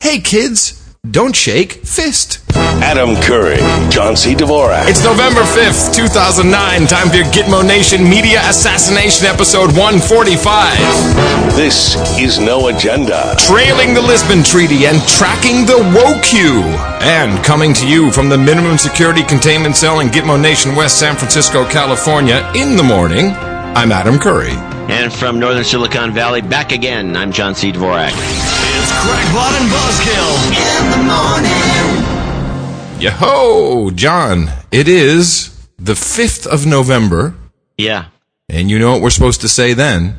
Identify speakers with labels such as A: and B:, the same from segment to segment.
A: Hey kids, don't shake, fist.
B: Adam Curry, John C. Dvorak.
A: It's November 5th, 2009. Time for your Gitmo Nation Media Assassination Episode 145.
B: This is No Agenda.
A: Trailing the Lisbon Treaty and tracking the WOQ. And coming to you from the Minimum Security Containment Cell in Gitmo Nation, West San Francisco, California, in the morning, I'm Adam Curry.
C: And from Northern Silicon Valley, back again, I'm John C. Dvorak.
D: It's Crackpot and Buzzkill in the morning.
A: Yo-ho, John. It is the 5th of November.
C: Yeah.
A: And you know what we're supposed to say then?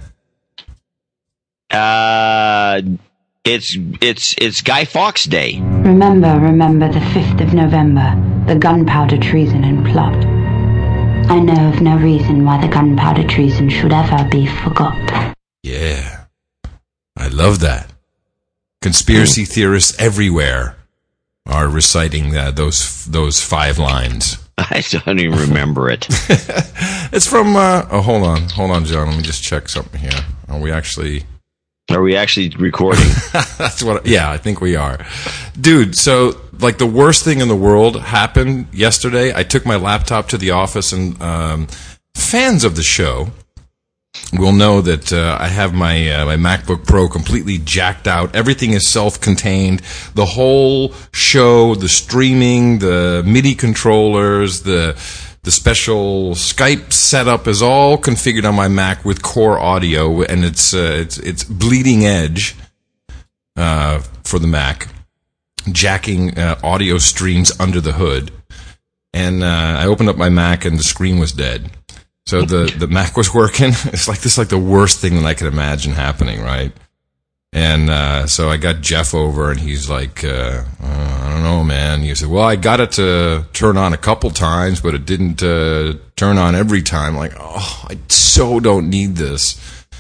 C: It's Guy Fawkes Day.
E: Remember the 5th of November, the gunpowder treason and plot. I know of no reason why the gunpowder treason should ever be forgot.
A: Yeah. I love that. Conspiracy theorists everywhere are reciting those 5 lines.
C: I don't even remember it.
A: It's from, hold on, John. Let me just check something here. Are we actually
C: recording?
A: I think we are. Dude, so, like, the worst thing in the world happened yesterday. I took my laptop to the office, and fans of the show will know that I have my MacBook Pro completely jacked out. Everything is self-contained. The whole show, the streaming, the MIDI controllers, the special Skype setup is all configured on my Mac with Core Audio, and it's bleeding edge for the Mac, jacking audio streams under the hood. And I opened up my Mac, and the screen was dead. So the Mac was working. It's like the worst thing that I could imagine happening, right? And so I got Jeff over, and he's like, I don't know, man. He said, well, I got it to turn on a couple times, but it didn't turn on every time. Like, oh, I so don't need this.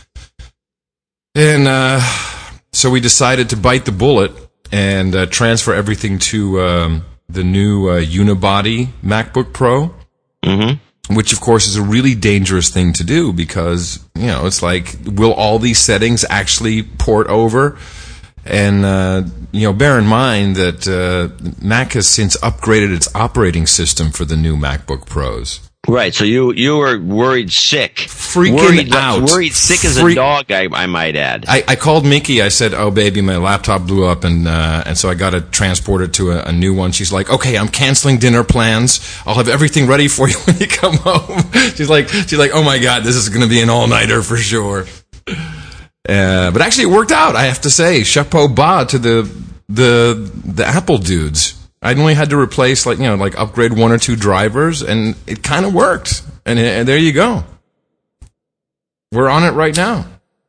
A: And so we decided to bite the bullet and transfer everything to the new Unibody MacBook Pro. Mm-hmm. Which, of course, is a really dangerous thing to do because, you know, it's like, will all these settings actually port over? And, you know, bear in mind that Mac has since upgraded its operating system for the new MacBook Pros.
C: Right, so you were worried sick.
A: Freaking out.
C: Worried sick as a dog, I might add.
A: I called Mickey. I said, oh, baby, my laptop blew up, and so I got to transport it to a new one. She's like, okay, I'm canceling dinner plans. I'll have everything ready for you when you come home. She's like, oh, my God, this is going to be an all-nighter for sure. But actually, it worked out, I have to say. Chapeau bas to the Apple dudes. I only had to replace, upgrade 1 or 2 drivers, and it kind of worked. And there you go. We're on it right now.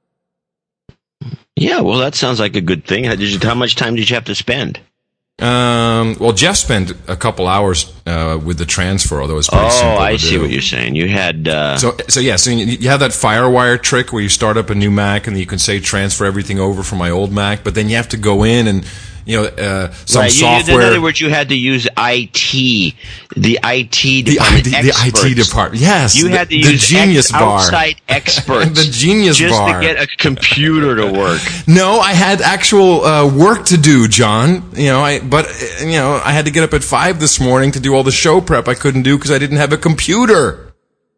C: Yeah, well, that sounds like a good thing. How much time did you have to spend?
A: Well, Jeff spent a couple hours with the transfer, although it's pretty simple.
C: Oh, I see what you're saying. You had
A: So you have that FireWire trick where you start up a new Mac and you can say transfer everything over from my old Mac, but then you have to go in and some software.
C: In other words, you had to use the IT department.
A: The IT department. Yes,
C: you had to use
A: the Genius Bar.
C: Outside experts.
A: The Genius
C: just
A: Bar.
C: Just to get a computer to work.
A: No, I had actual work to do, John. I had to get up at 5 this morning to do all the show prep I couldn't do because I didn't have a computer.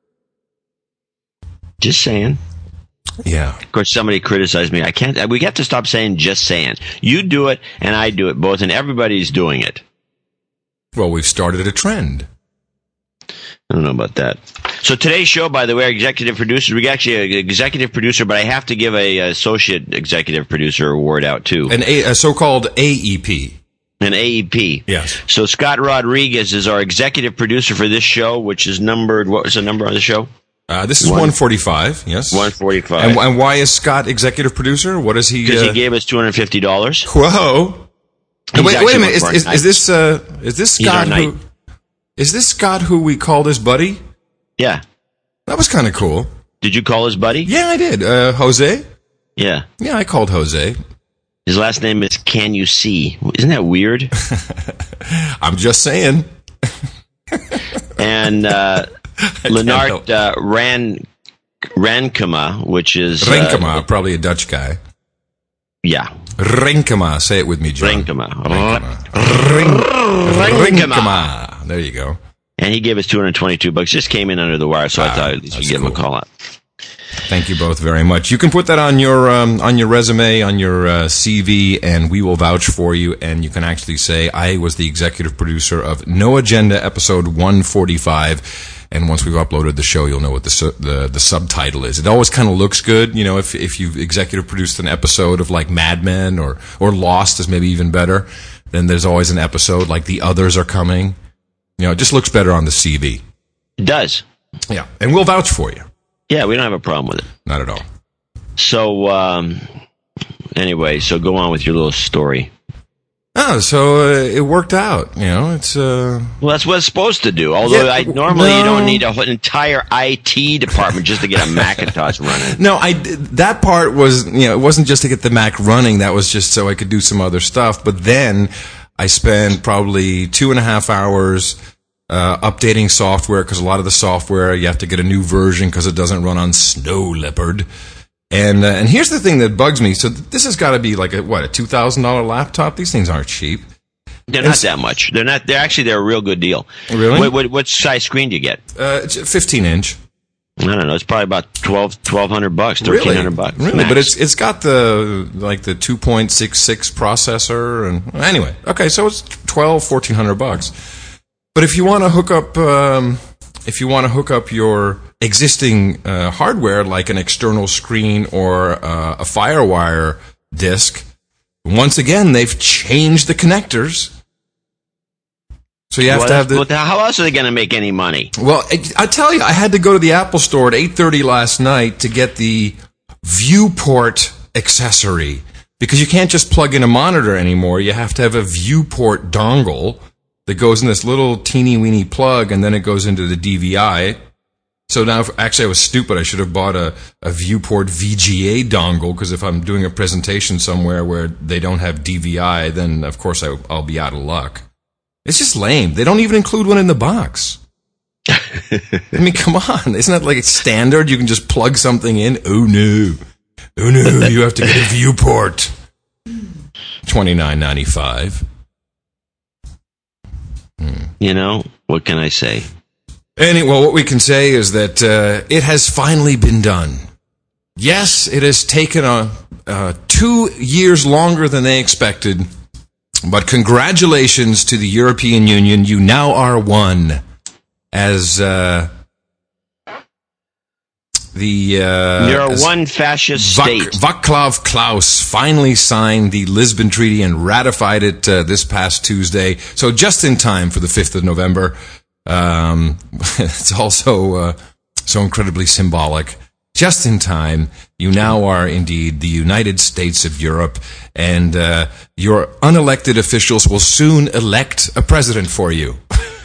C: Just saying.
A: Yeah.
C: Of course, somebody criticized me. We have to stop saying just saying. You do it, and I do it both, and everybody's doing it.
A: Well, we've started a trend.
C: I don't know about that. So today's show, by the way, our executive producers, we got actually an executive producer, but I have to give a associate executive producer award out, too.
A: A so-called AEP.
C: An AEP.
A: Yes.
C: So Scott Rodriguez is our executive producer for this show, which is numbered, what was the number on the show?
A: This is 145, yes.
C: 145.
A: And why is Scott executive producer? What is he?
C: Because he gave us $250.
A: Whoa! Wait a minute. Is this Scott who? Is this Scott who we called his buddy?
C: Yeah.
A: That was kind of cool.
C: Did you call his buddy?
A: Yeah, I did. Jose?
C: Yeah.
A: Yeah, I called Jose.
C: His last name is Can You See? Isn't that weird?
A: I'm just saying.
C: And Lennart Rankema, which is...
A: Rankema, probably a Dutch guy.
C: Yeah.
A: Renkema. Say it with me, John.
C: Renkema.
A: Renkema. There you go.
C: And he gave us $222. Just came in under the wire, so I thought at least we'd give him a call out.
A: Thank you both very much. You can put that on your resume, on your CV, and we will vouch for you. And you can actually say, I was the executive producer of No Agenda, episode 145. And once we've uploaded the show, you'll know what the subtitle is. It always kind of looks good, you know, if you've executive produced an episode of like Mad Men or Lost is maybe even better. Then there's always an episode like The Others Are Coming. You know, it just looks better on the CV.
C: It does.
A: Yeah, and we'll vouch for you.
C: Yeah, we don't have a problem with it.
A: Not at all.
C: So, anyway, so go on with your little story.
A: Oh, so it worked out. You know, it's
C: well, that's what it's supposed to do. Although you don't need an entire IT department just to get a Macintosh running.
A: No, that part was, you know, it wasn't just to get the Mac running. That was just so I could do some other stuff. But then I spent probably 2.5 hours updating software, because a lot of the software you have to get a new version because it doesn't run on Snow Leopard. And here's the thing that bugs me. So this has got to be like a $2,000 laptop. These things aren't cheap.
C: They're not that much. They're not. They're a real good deal.
A: Really?
C: What size screen do you get?
A: It's 15-inch.
C: I don't know. It's probably about $1,200, $1,300.
A: Really?
C: Max.
A: But it's got the 2.66 processor, and anyway. Okay, so it's $1,400. But if you want to hook up your existing hardware, like an external screen or a FireWire disk, once again they've changed the connectors. So you have to have the.
C: How else are they going to make any money?
A: Well, I tell you, I had to go to the Apple Store at 8:30 last night to get the Viewport accessory, because you can't just plug in a monitor anymore. You have to have a Viewport dongle that goes in this little teeny-weeny plug, and then it goes into the DVI. So now, actually, I was stupid. I should have bought a Viewport VGA dongle, because if I'm doing a presentation somewhere where they don't have DVI, then, of course, I'll be out of luck. It's just lame. They don't even include one in the box. I mean, come on. Isn't that like standard? You can just plug something in. Oh, no. You have to get a Viewport. $29.95.
C: You know, what can I say?
A: Well, what we can say is that it has finally been done. Yes, it has taken 2 years longer than they expected, but congratulations to the European Union. You now are one, as you're
C: one fascist state.
A: Václav Klaus finally signed the Lisbon Treaty and ratified it this past Tuesday. So just in time for the 5th of November. It's also so incredibly symbolic. Just in time, you now are indeed the United States of Europe, and your unelected officials will soon elect a president for you.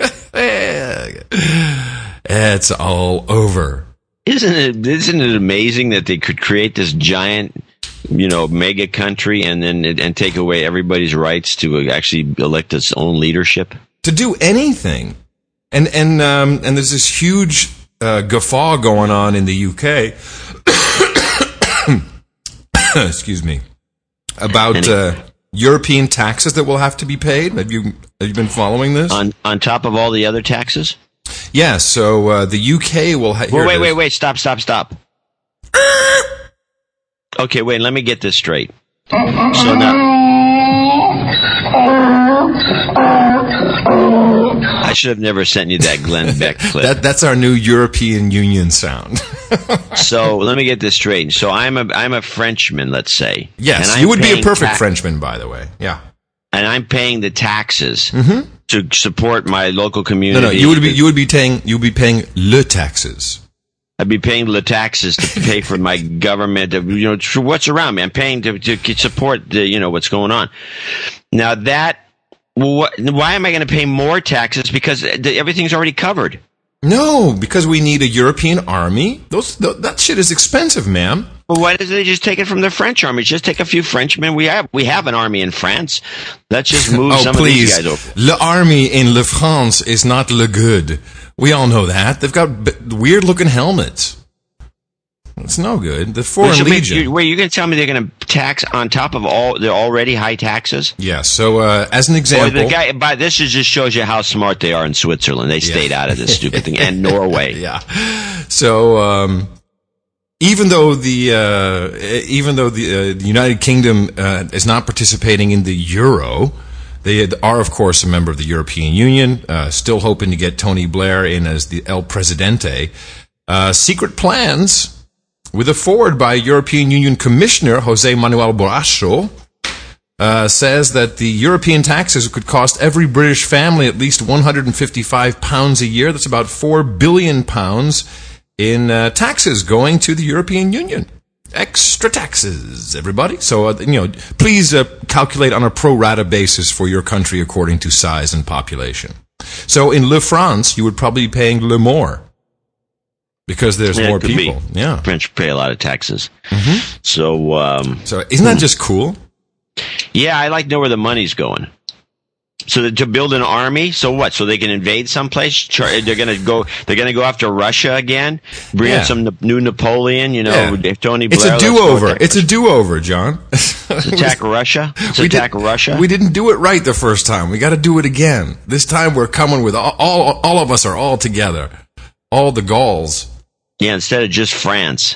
A: It's all over.
C: Isn't it amazing that they could create this giant, mega country and take away everybody's rights to actually elect its own leadership?
A: To do anything. And there's this huge guffaw going on in the UK. Excuse me. About European taxes that will have to be paid. Have you been following this?
C: On top of all the other taxes?
A: Yeah. So the UK will.
C: Wait! Stop! Okay, wait. Let me get this straight. So now. I should have never sent you that Glenn Beck clip.
A: That's our new European Union sound.
C: So let me get this straight. So I'm a Frenchman, let's say.
A: Yes, you would be a perfect Frenchman, by the way. Yeah.
C: And I'm paying the taxes to support my local community.
A: No, you would be paying le taxes.
C: I'd be paying the taxes to pay for my government, for what's around me. I'm paying to support what's going on. Now why am I going to pay more taxes? Because everything's already covered.
A: No, because we need a European army. That shit is expensive, ma'am.
C: Well, why doesn't they just take it from the French army? Just take a few Frenchmen. We have an army in France. Let's just move some of these guys over.
A: L'armée in Le France is not le good. We all know that. They've got weird-looking helmets. It's no good. The Foreign Legion.
C: You're going to tell me they're going to tax on top of all the already high taxes?
A: Yeah. So, as an example,
C: this just shows you how smart they are in Switzerland. They stayed out of this stupid thing, and Norway.
A: Yeah. So, even though the United Kingdom is not participating in the euro, they are, of course, a member of the European Union. Still hoping to get Tony Blair in as the El Presidente. Secret plans. With a forward by European Union Commissioner Jose Manuel Barroso, says that the European taxes could cost every British family at least £155 a year. That's about £4 billion in taxes going to the European Union. Extra taxes, everybody. So, please calculate on a pro rata basis for your country according to size and population. So in Le France, you would probably be paying Le more. Because there's more people. Yeah.
C: French pay a lot of taxes.
A: Mm-hmm.
C: So
A: isn't that just cool?
C: Yeah, I like to know where the money's going. So to build an army, so what? So they can invade someplace? They're going to go after Russia again? Bring in some new Napoleon, Tony Blair.
A: It's a do-over. It's a do-over, John.
C: Attack Russia? Russia?
A: We didn't do it right the first time. We got to do it again. This time we're coming with all of us are all together. All the Gauls.
C: Yeah, instead of just France.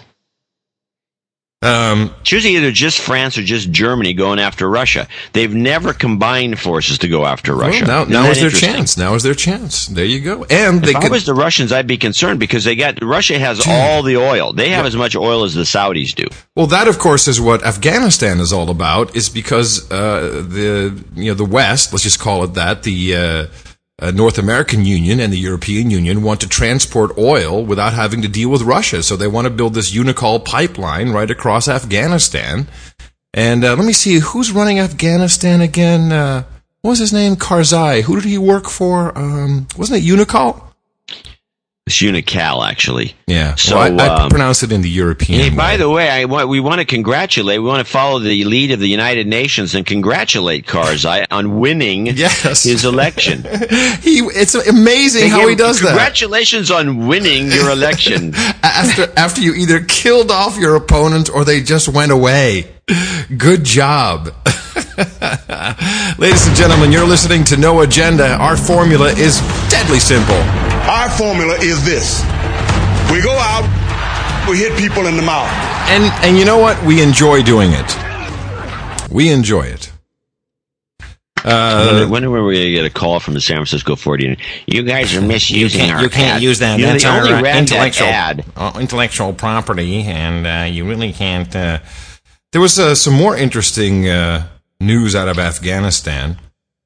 C: It's usually either just France or just Germany going after Russia. They've never combined forces to go after Russia.
A: Well, now is their chance. Now is their chance. There you go. And
C: if I was the Russians, I'd be concerned because Russia has all the oil. They have as much oil as the Saudis do.
A: Well, that of course is what Afghanistan is all about. Is because the West, let's just call it that, the North American Union and the European Union want to transport oil without having to deal with Russia. So they want to build this Unocal pipeline right across Afghanistan. And let me see, who's running Afghanistan again? What was his name? Karzai. Who did he work for? Wasn't it Unocal?
C: It's Unocal, actually.
A: Yeah. So I pronounce it in the European way.
C: By the way, we want to follow the lead of the United Nations and congratulate Karzai on winning his election.
A: It's amazing how he does that.
C: Congratulations on winning your election.
A: After you either killed off your opponent or they just went away. Good job. Ladies and gentlemen, you're listening to No Agenda. Our formula is deadly simple.
F: Our formula is this. We go out, we hit people in the mouth.
A: And you know what? We enjoy doing it. We enjoy it.
C: When are we going to get a call from the San Francisco 40? You guys are misusing our ad.
A: You can't use that.
C: That's
A: our
C: intellectual
A: property, and you really can't. There was some more interesting news out of Afghanistan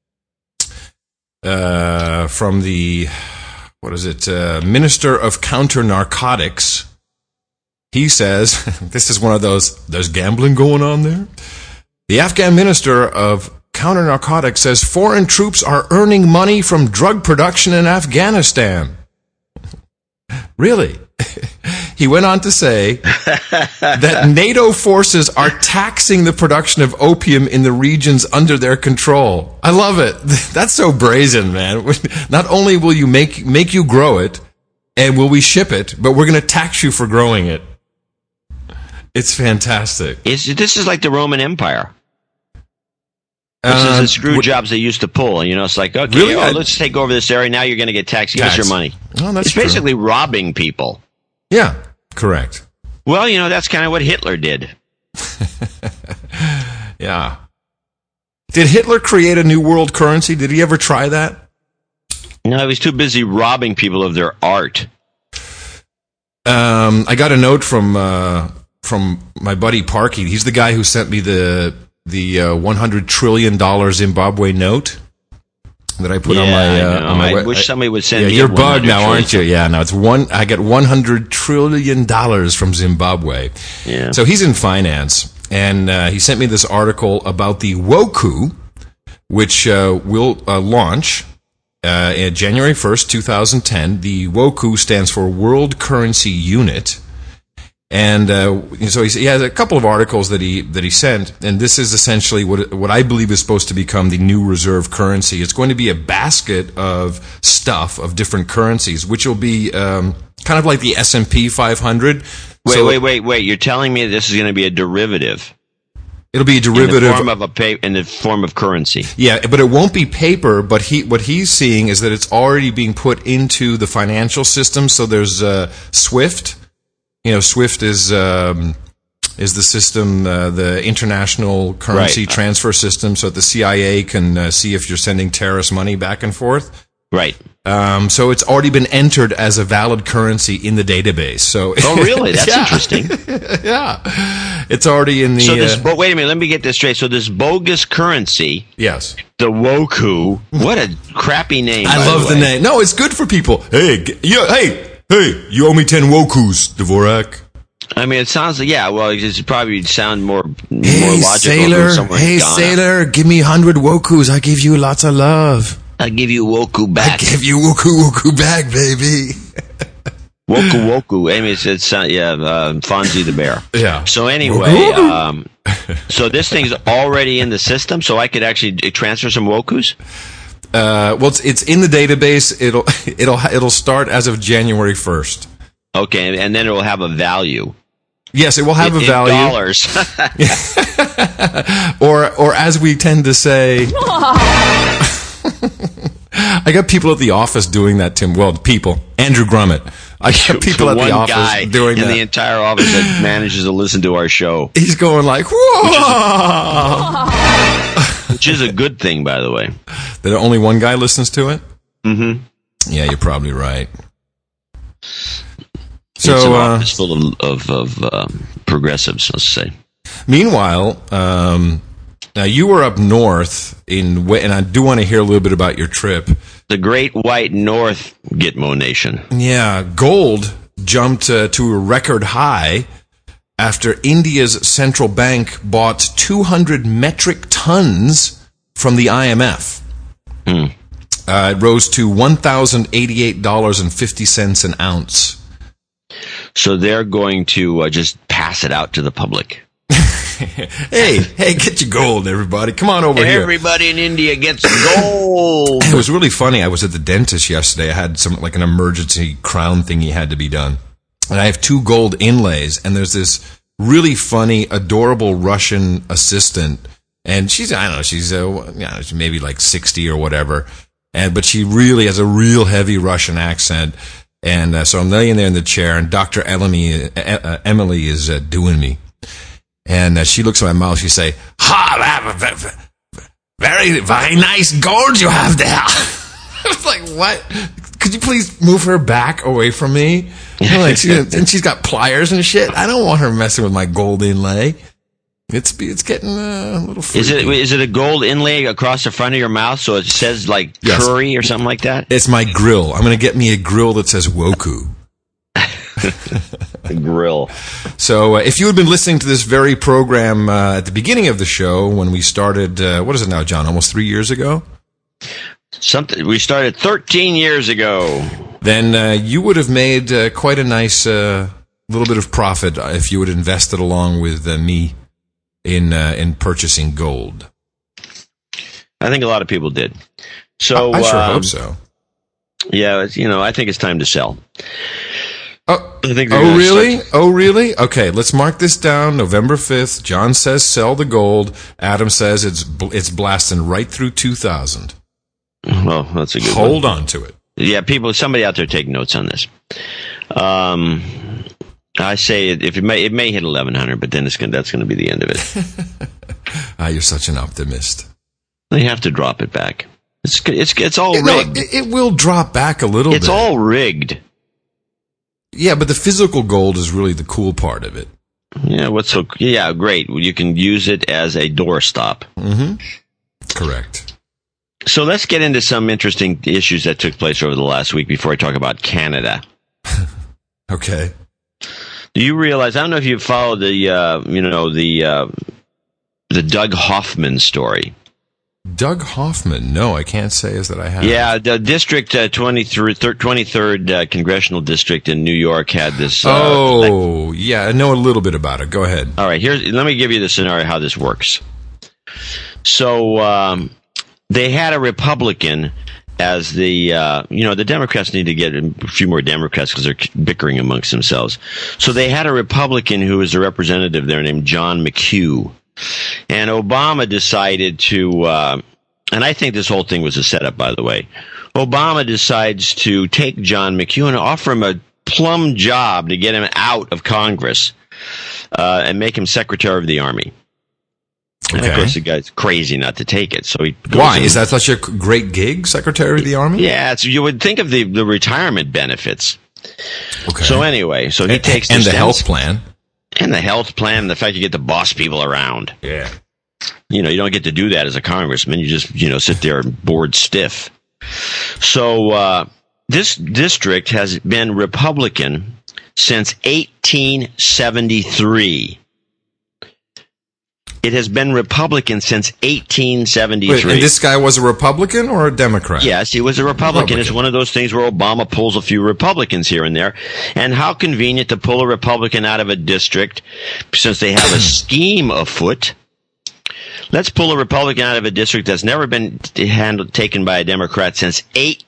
A: from the... Minister of Counter Narcotics. He says, this is one of those, there's gambling going on there. The Afghan Minister of Counter Narcotics says foreign troops are earning money from drug production in Afghanistan. Really? He went on to say that NATO forces are taxing the production of opium in the regions under their control. I love it. That's so brazen, man. Not only will you make you grow it, and will we ship it, but we're going to tax you for growing it. It's fantastic.
C: This is like the Roman Empire. This is the screw jobs they used to pull. It's like, okay, really? Let's take over this area. Now you're going to get taxed. Give us your money.
A: Oh, that's
C: it's basically robbing people.
A: Yeah, correct.
C: Well, that's kind of what Hitler did.
A: Yeah. Did Hitler create a new world currency? Did he ever try that?
C: No, he was too busy robbing people of their art.
A: I got a note from my buddy Parky. He's the guy who sent me the $100 trillion Zimbabwe note that I put on my
C: I wish somebody would send me.
A: You're bugged now, aren't you? Yeah, no, I get $100 trillion from Zimbabwe.
C: Yeah.
A: So he's in finance, and he sent me this article about the WOKU, which will launch January 1st, 2010. The WOKU stands for World Currency Unit. And so he has a couple of articles that he sent, and this is essentially what I believe is supposed to become the new reserve currency. It's going to be a basket of stuff of different currencies, which will be kind of like the S&P 500.
C: Wait! You're telling me this is going to be a derivative?
A: It'll be a derivative
C: in the form of currency.
A: Yeah, but it won't be paper. But what he's seeing is that it's already being put into the financial system. So there's SWIFT. SWIFT is the system, the international currency transfer system, so that the CIA can see if you're sending terrorist money back and forth.
C: Right.
A: So it's already been entered as a valid currency in the database. So
C: really? That's interesting.
A: Yeah, it's already in the.
C: So but wait a minute, let me get this straight. So this bogus currency,
A: yes,
C: the Woku. What a crappy name!
A: I love the name. No, it's good for people. Hey, you owe me 10 Wokus, Dvorak.
C: I mean, it sounds like, it probably sound more logical.
A: Sailor, give me 100 Wokus. I give you lots of love.
C: I give you Woku back.
A: I give you Woku back, baby.
C: Woku. I mean, it's Fonzie the Bear.
A: Yeah.
C: So anyway, so this thing's already in the system, so I could actually transfer some Wokus?
A: It's in the database. It'll start as of January 1st.
C: Okay, and then it will have a value.
A: Yes, it will have a value.
C: In dollars.
A: or as we tend to say, I got people at the office doing that, Tim. Well, people. Andrew Grummett. I got people at the office doing that.
C: One guy in the entire office that manages to listen to our show.
A: He's going like, whoa!
C: Which is a good thing, by the way.
A: That only one guy listens to it?
C: Mm-hmm.
A: Yeah, you're probably right.
C: So, it's an office full of progressives, let's say.
A: Meanwhile, now you were up north and I do want to hear a little bit about your trip.
C: The Great White North, Gitmo Nation.
A: Yeah, gold jumped to a record high after India's central bank bought 200 metric tons from the IMF. It rose to $1,088.50 an ounce.
C: So they're going to just pass it out to the public.
A: Hey, get your gold, everybody. Come on over here.
C: Everybody in India gets gold.
A: It was really funny. I was at the dentist yesterday. I had an emergency crown thingy had to be done. And I have 2 gold inlays, and there's this really funny, adorable Russian assistant. And she's maybe like 60 or whatever. But she really has a real heavy Russian accent. And so I'm laying there in the chair, and Dr. Emily is doing me. And she looks at my mouth. She say, very, very nice gold you have there. I was like, what? Could you please move her back away from me? And she's got pliers and shit. I don't want her messing with my gold inlay. It's getting a little freaky.
C: Is it a gold inlay across the front of your mouth so it says
A: yes.
C: curry or something like that?
A: It's my grill. I'm going to get me a grill that says Woku.
C: The grill. So
A: if you had been listening to this very program at the beginning of the show when we started, what is it now, John? Almost 3 years ago?
C: We started 13 years ago.
A: Then you would have made quite a nice little bit of profit if you had invested along with me in purchasing gold.
C: I think a lot of people did. So
A: I sure hope so.
C: Yeah, I think it's time to sell.
A: Really? Oh, really? Okay, let's mark this down. November 5th. John says sell the gold. Adam says it's blasting right through 2000.
C: Well, that's a good
A: Hold on to it.
C: Yeah, somebody out there take notes on this. I say it may hit 1100, but then that's going to be the end of it.
A: You're such an optimist.
C: They have to drop it back. It's all rigged.
A: No, it will drop back a little bit.
C: It's all rigged.
A: Yeah, but the physical gold is really the cool part of it.
C: Yeah, great. You can use it as a doorstop.
A: Mm-hmm. Correct.
C: So let's get into some interesting issues that took place over the last week before I talk about Canada.
A: Okay.
C: Do you realize? I don't know if you followed the Doug Hoffman story.
A: Doug Hoffman. No, I can't say is that I have.
C: Yeah, the district 23rd congressional district in New York had this.
A: Yeah, I know a little bit about it. Go ahead.
C: All right, let me give you the scenario how this works. So they had a Republican as the the Democrats need to get a few more Democrats because they're bickering amongst themselves. So they had a Republican who was a representative there named John McHugh. And Obama decided to, and I think this whole thing was a setup, by the way. Obama decides to take John McHugh and offer him a plum job to get him out of Congress and make him Secretary of the Army.
A: Okay.
C: And of course, the guy's crazy not to take it. So he
A: Why? Is that such a great gig, Secretary of the Army?
C: Yeah, you would think of the retirement benefits.
A: Okay.
C: So anyway, he takes
A: and the health plan.
C: And the health plan, and the fact you get to boss people around.
A: Yeah.
C: You don't get to do that as a congressman. You just, sit there bored stiff. So this district has been Republican since 1873. It has been Republican since 1873.
A: Wait, and this guy was a Republican or a Democrat?
C: Yes, he was a Republican. It's one of those things where Obama pulls a few Republicans here and there. And how convenient to pull a Republican out of a district since they have a scheme afoot. Let's pull a Republican out of a district that's never been taken by a Democrat since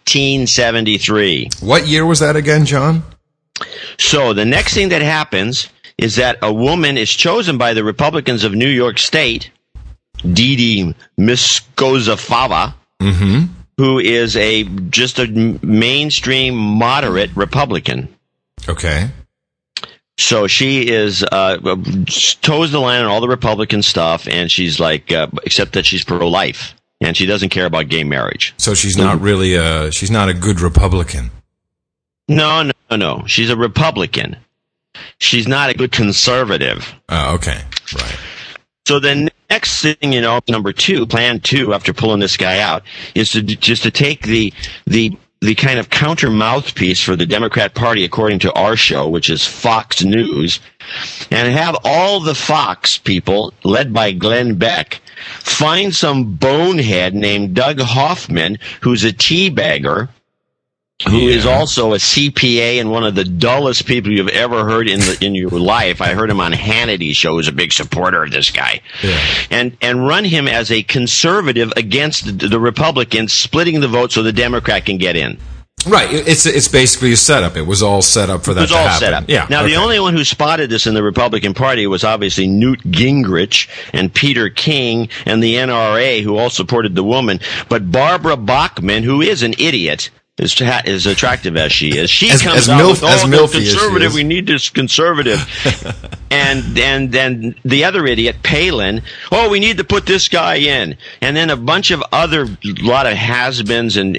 C: 1873.
A: What year was that again, John?
C: So the next thing that happens is that a woman is chosen by the Republicans of New York State, Didi Mskoza-Fava, who is just a mainstream moderate Republican.
A: Okay.
C: So she is toes the line on all the Republican stuff, and she's like, except that she's pro-life, and she doesn't care about gay marriage.
A: So she's not really she's not a good Republican.
C: No. She's a Republican. She's not a good conservative.
A: Oh, okay. Right.
C: So the next thing, number two, plan two, after pulling this guy out, is to take the kind of counter mouthpiece for the Democrat Party, according to our show, which is Fox News, and have all the Fox people, led by Glenn Beck, find some bonehead named Doug Hoffman, who's a teabagger, who is also a CPA and one of the dullest people you've ever heard in your life. I heard him on Hannity's show. Who's a big supporter of this guy, and run him as a conservative against the Republicans, splitting the vote so the Democrat can get in.
A: Right. It's basically a setup. It was all set up for that to happen. It was all set up.
C: Yeah. Now, the only one who spotted this in the Republican Party was obviously Newt Gingrich and Peter King and the NRA, who all supported the woman. But Barbara Bachman, who is an idiot, as attractive as she is, comes out with, conservative, we need this conservative. and then the other idiot, Palin, we need to put this guy in. And then a bunch of lot of has-beens and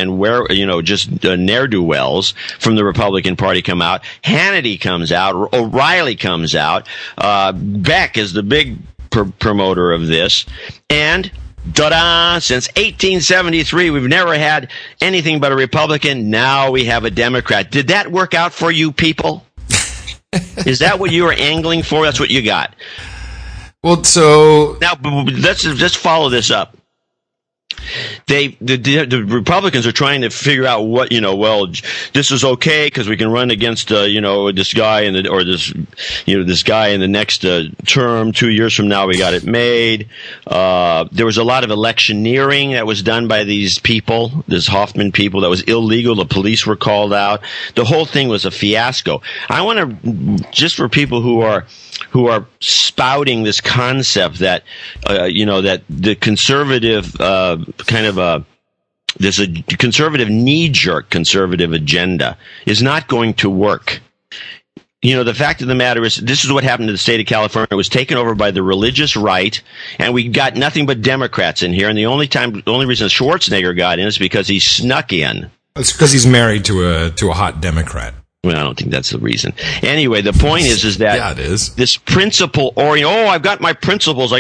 C: just ne'er-do-wells from the Republican Party come out. Hannity comes out. O'Reilly comes out. Beck is the big promoter of this. And ta-da! Since 1873, we've never had anything but a Republican. Now we have a Democrat. Did that work out for you people? Is that what you were angling for? That's what you got.
A: Well, so
C: now let's just follow this up. The Republicans are trying to figure out what, this is okay because we can run against, this guy this guy in the next term. 2 years from now, we got it made. There was a lot of electioneering that was done by these people, this Hoffman people, that was illegal. The police were called out. The whole thing was a fiasco. I want to, just for people who are spouting this concept that, that the conservative, there's a conservative knee-jerk conservative agenda is not going to work. The fact of the matter is, this is what happened to the state of California. It was taken over by the religious right, and we got nothing but Democrats in here. And the only reason Schwarzenegger got in is because he snuck in.
A: It's because he's married to a hot Democrat.
C: Well, I don't think that's the reason. Anyway, the point is that
A: yeah, it is.
C: This principle oriented. Oh, I've got my principles. I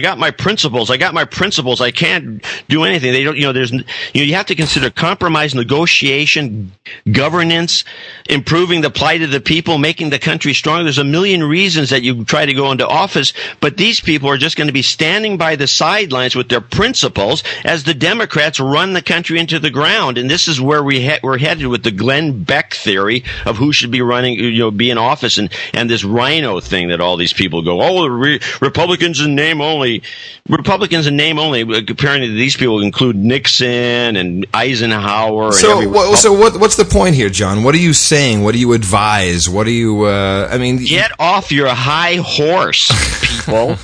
C: can't do anything. They don't. You have to consider compromise, negotiation, governance, improving the plight of the people, making the country stronger. There's a million reasons that you try to go into office, but these people are just going to be standing by the sidelines with their principles as the Democrats run the country into the ground. And this is where we're headed with the Glenn Beck theory of who should be running, be in office, and this rhino thing that all these people go, Republicans in name only. Republicans in name only. Apparently, these people include Nixon and Eisenhower.
A: So what's the point here, John? What are you saying? What do you advise? What do you?
C: Get off your high horse, people.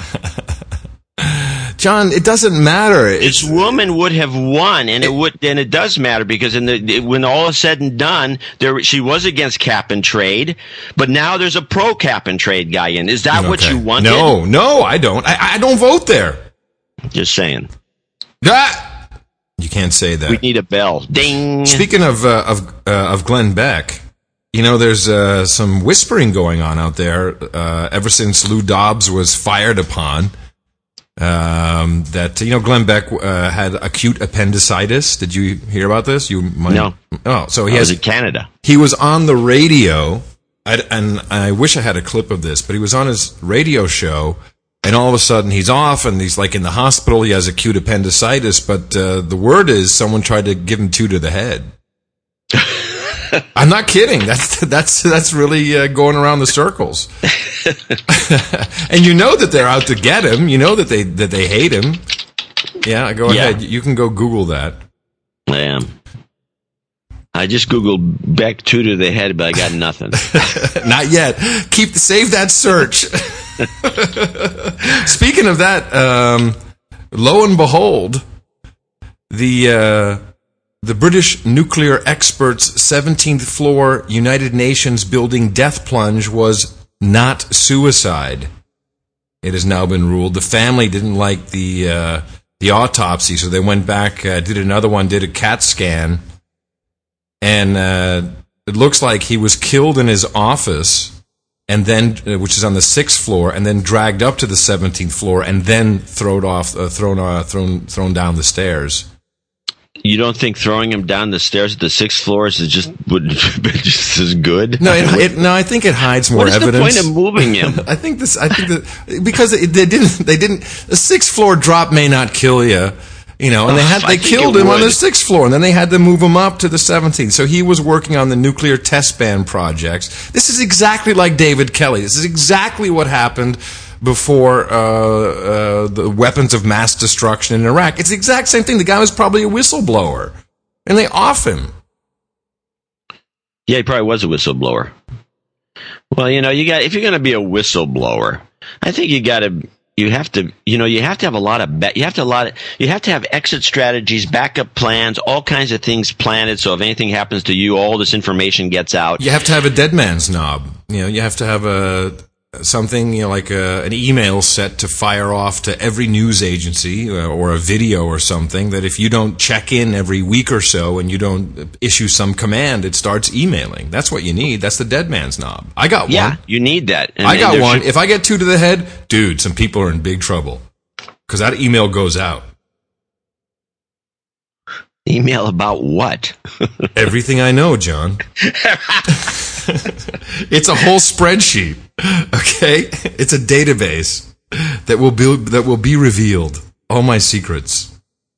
A: John, it doesn't matter.
C: This woman would have won, and it does matter because when all is said and done, she was against cap and trade, but now there's a pro cap and trade guy in. Is that what you wanted?
A: No, I don't. I don't vote there.
C: Just saying.
A: You can't say that.
C: We need a bell. Ding.
A: Speaking of Glenn Beck, there's some whispering going on out there ever since Lou Dobbs was fired upon. That Glenn Beck had acute appendicitis. Did you hear about this?
C: No.
A: Oh, so
C: he was in Canada.
A: He was on the radio, and I wish I had a clip of this, but he was on his radio show, and all of a sudden he's off, and he's like in the hospital. He has acute appendicitis, but the word is someone tried to give him 2 to the head. I'm not kidding. That's really going around the circles. And that they're out to get him. You know that they hate him. Yeah, go ahead. You can go Google that.
C: I just Googled Beck 2 to the head, but I got nothing.
A: Not yet. Save that search. Speaking of that, lo and behold, the British nuclear experts' 17th floor United Nations building death plunge was not suicide. It has now been ruled. The family didn't like the autopsy, so they went back, did another one, did a CAT scan, and it looks like he was killed in his office, and then which is on the 6th floor, and then dragged up to the 17th floor, and then thrown down the stairs.
C: You don't think throwing him down the stairs at the 6th floor is just as good?
A: No, I think it hides more evidence.
C: What is the point of moving him?
A: I think because they didn't. The 6th floor drop may not kill you, and they killed him on the 6th floor, and then they had to move him up to the 17th. So he was working on the nuclear test ban projects. This is exactly like David Kelly. This is exactly what happened before the weapons of mass destruction in Iraq. It's the exact same thing. The guy was probably a whistleblower, and they off him.
C: Yeah, he probably was a whistleblower. Well, if you're going to be a whistleblower, I think you have to have a lot of you have to have exit strategies, backup plans, all kinds of things planned. So if anything happens to you, all this information gets out.
A: You have to have a dead man's knob. You have to have something like an email set to fire off to every news agency or a video or something that if you don't check in every week or so and you don't issue some command, it starts emailing. That's what you need. That's the dead man's knob. I got one.
C: Yeah, you need that.
A: I got one. If I get 2 to the head, dude, some people are in big trouble because that email goes out.
C: Email about what?
A: Everything I know, John. It's a whole spreadsheet. Okay? It's a database that will be revealed. All my secrets.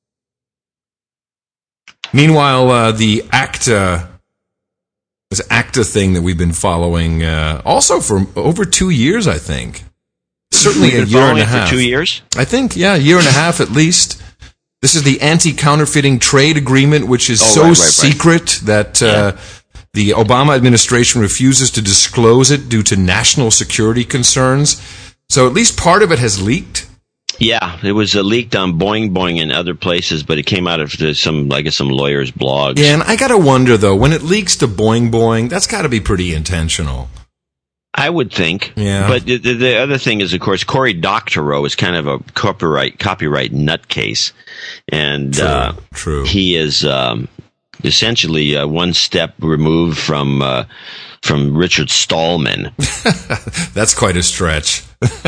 A: Meanwhile, the ACTA thing that we've been following also for over 2 years, I think. Certainly a year and a half.
C: For 2 years?
A: I think, yeah, a year and a half at least. This is the anti-counterfeiting trade agreement, which is secret that the Obama administration refuses to disclose it due to national security concerns. So at least part of it has leaked.
C: Yeah, it was leaked on Boing Boing and other places, but it came out of some lawyers' blogs.
A: Yeah, and I got to wonder, though, when it leaks to Boing Boing, that's got to be pretty intentional.
C: I would think.
A: Yeah.
C: But the other thing is, of course, Cory Doctorow is kind of a copyright nutcase. And
A: true.
C: He is essentially one step removed from Richard Stallman.
A: That's quite a stretch.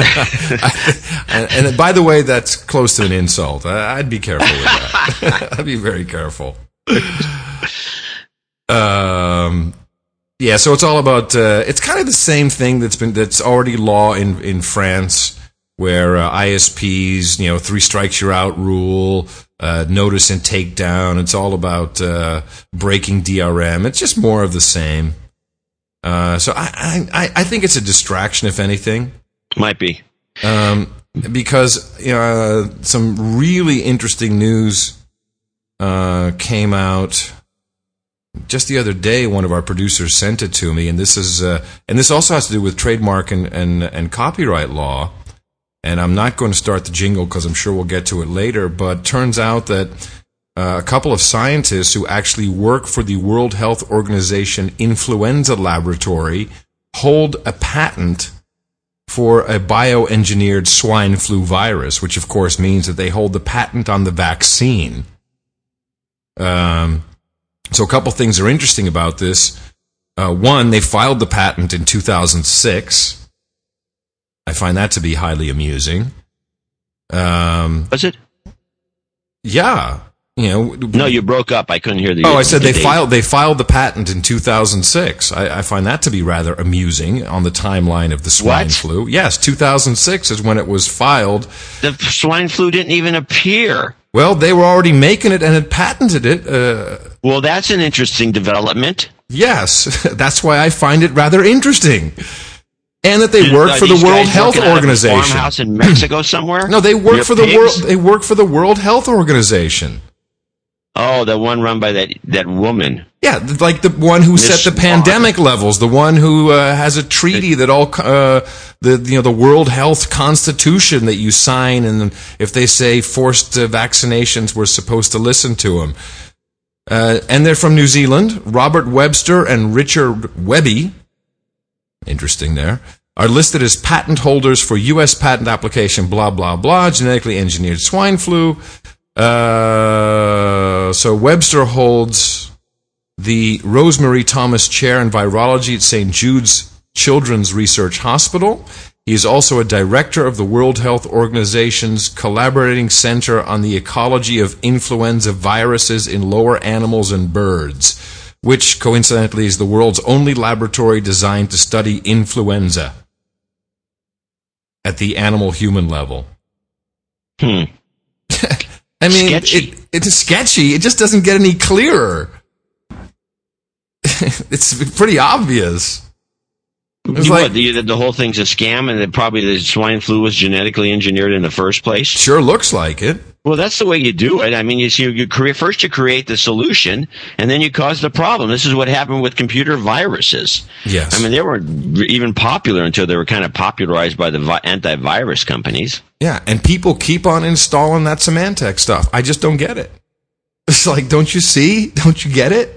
A: and by the way, that's close to an insult. I'd be careful with that. I'd be very careful. Yeah, so it's all about. It's kind of the same thing that's already law in France, where ISPs, 3 strikes you're out rule, notice and takedown. It's all about breaking DRM. It's just more of the same. So I think it's a distraction, if anything.
C: Might be.
A: Because some really interesting news came out just the other day. One of our producers sent it to me, and this also has to do with trademark and copyright law. And I'm not going to start the jingle because I'm sure we'll get to it later. But turns out that a couple of scientists who actually work for the World Health Organization Influenza Laboratory hold a patent for a bioengineered swine flu virus, which of course means that they hold the patent on the vaccine. So a couple things are interesting about this. One, they filed the patent in 2006. I find that to be highly amusing.
C: Was it?
A: Yeah.
C: No, you broke up. I couldn't hear the.
A: I said they filed the patent in 2006. I find that to be rather amusing on the timeline of the swine flu. Yes, 2006 is when it was filed.
C: The swine flu didn't even appear.
A: Well, they were already making it and had patented it.
C: Well, that's an interesting development.
A: Yes, that's why I find it rather interesting. And that they work for the World Health Organization.
C: Out of a farmhouse in Mexico somewhere?
A: No, they work for the world. They work for the World Health Organization.
C: Oh, the one run by that woman.
A: Yeah, like the one who set the pandemic levels, the one who has a treaty that all the World Health Constitution that you sign, and if they say forced vaccinations, we're supposed to listen to them. And they're from New Zealand. Robert Webster and Richard Webby, interesting there, are listed as patent holders for U.S. patent application blah blah blah genetically engineered swine flu. So Webster holds the Rosemary Thomas Chair in Virology at St. Jude's Children's Research Hospital. He is also a director of the World Health Organization's Collaborating Center on the Ecology of Influenza Viruses in Lower Animals and Birds, which coincidentally is the world's only laboratory designed to study influenza at the animal-human level. I mean, it's sketchy. It just doesn't get any clearer. It's pretty obvious. It's
C: like the whole thing's a scam, and that probably the swine flu was genetically engineered in the first place.
A: Sure looks like it.
C: Well, that's the way you do it. I mean, you create the solution, and then you cause the problem. This is what happened with computer viruses.
A: Yes.
C: I mean, they weren't even popular until they were kind of popularized by the antivirus companies.
A: Yeah, and people keep on installing that Symantec stuff. I just don't get it. It's like, don't you see? Don't you get it?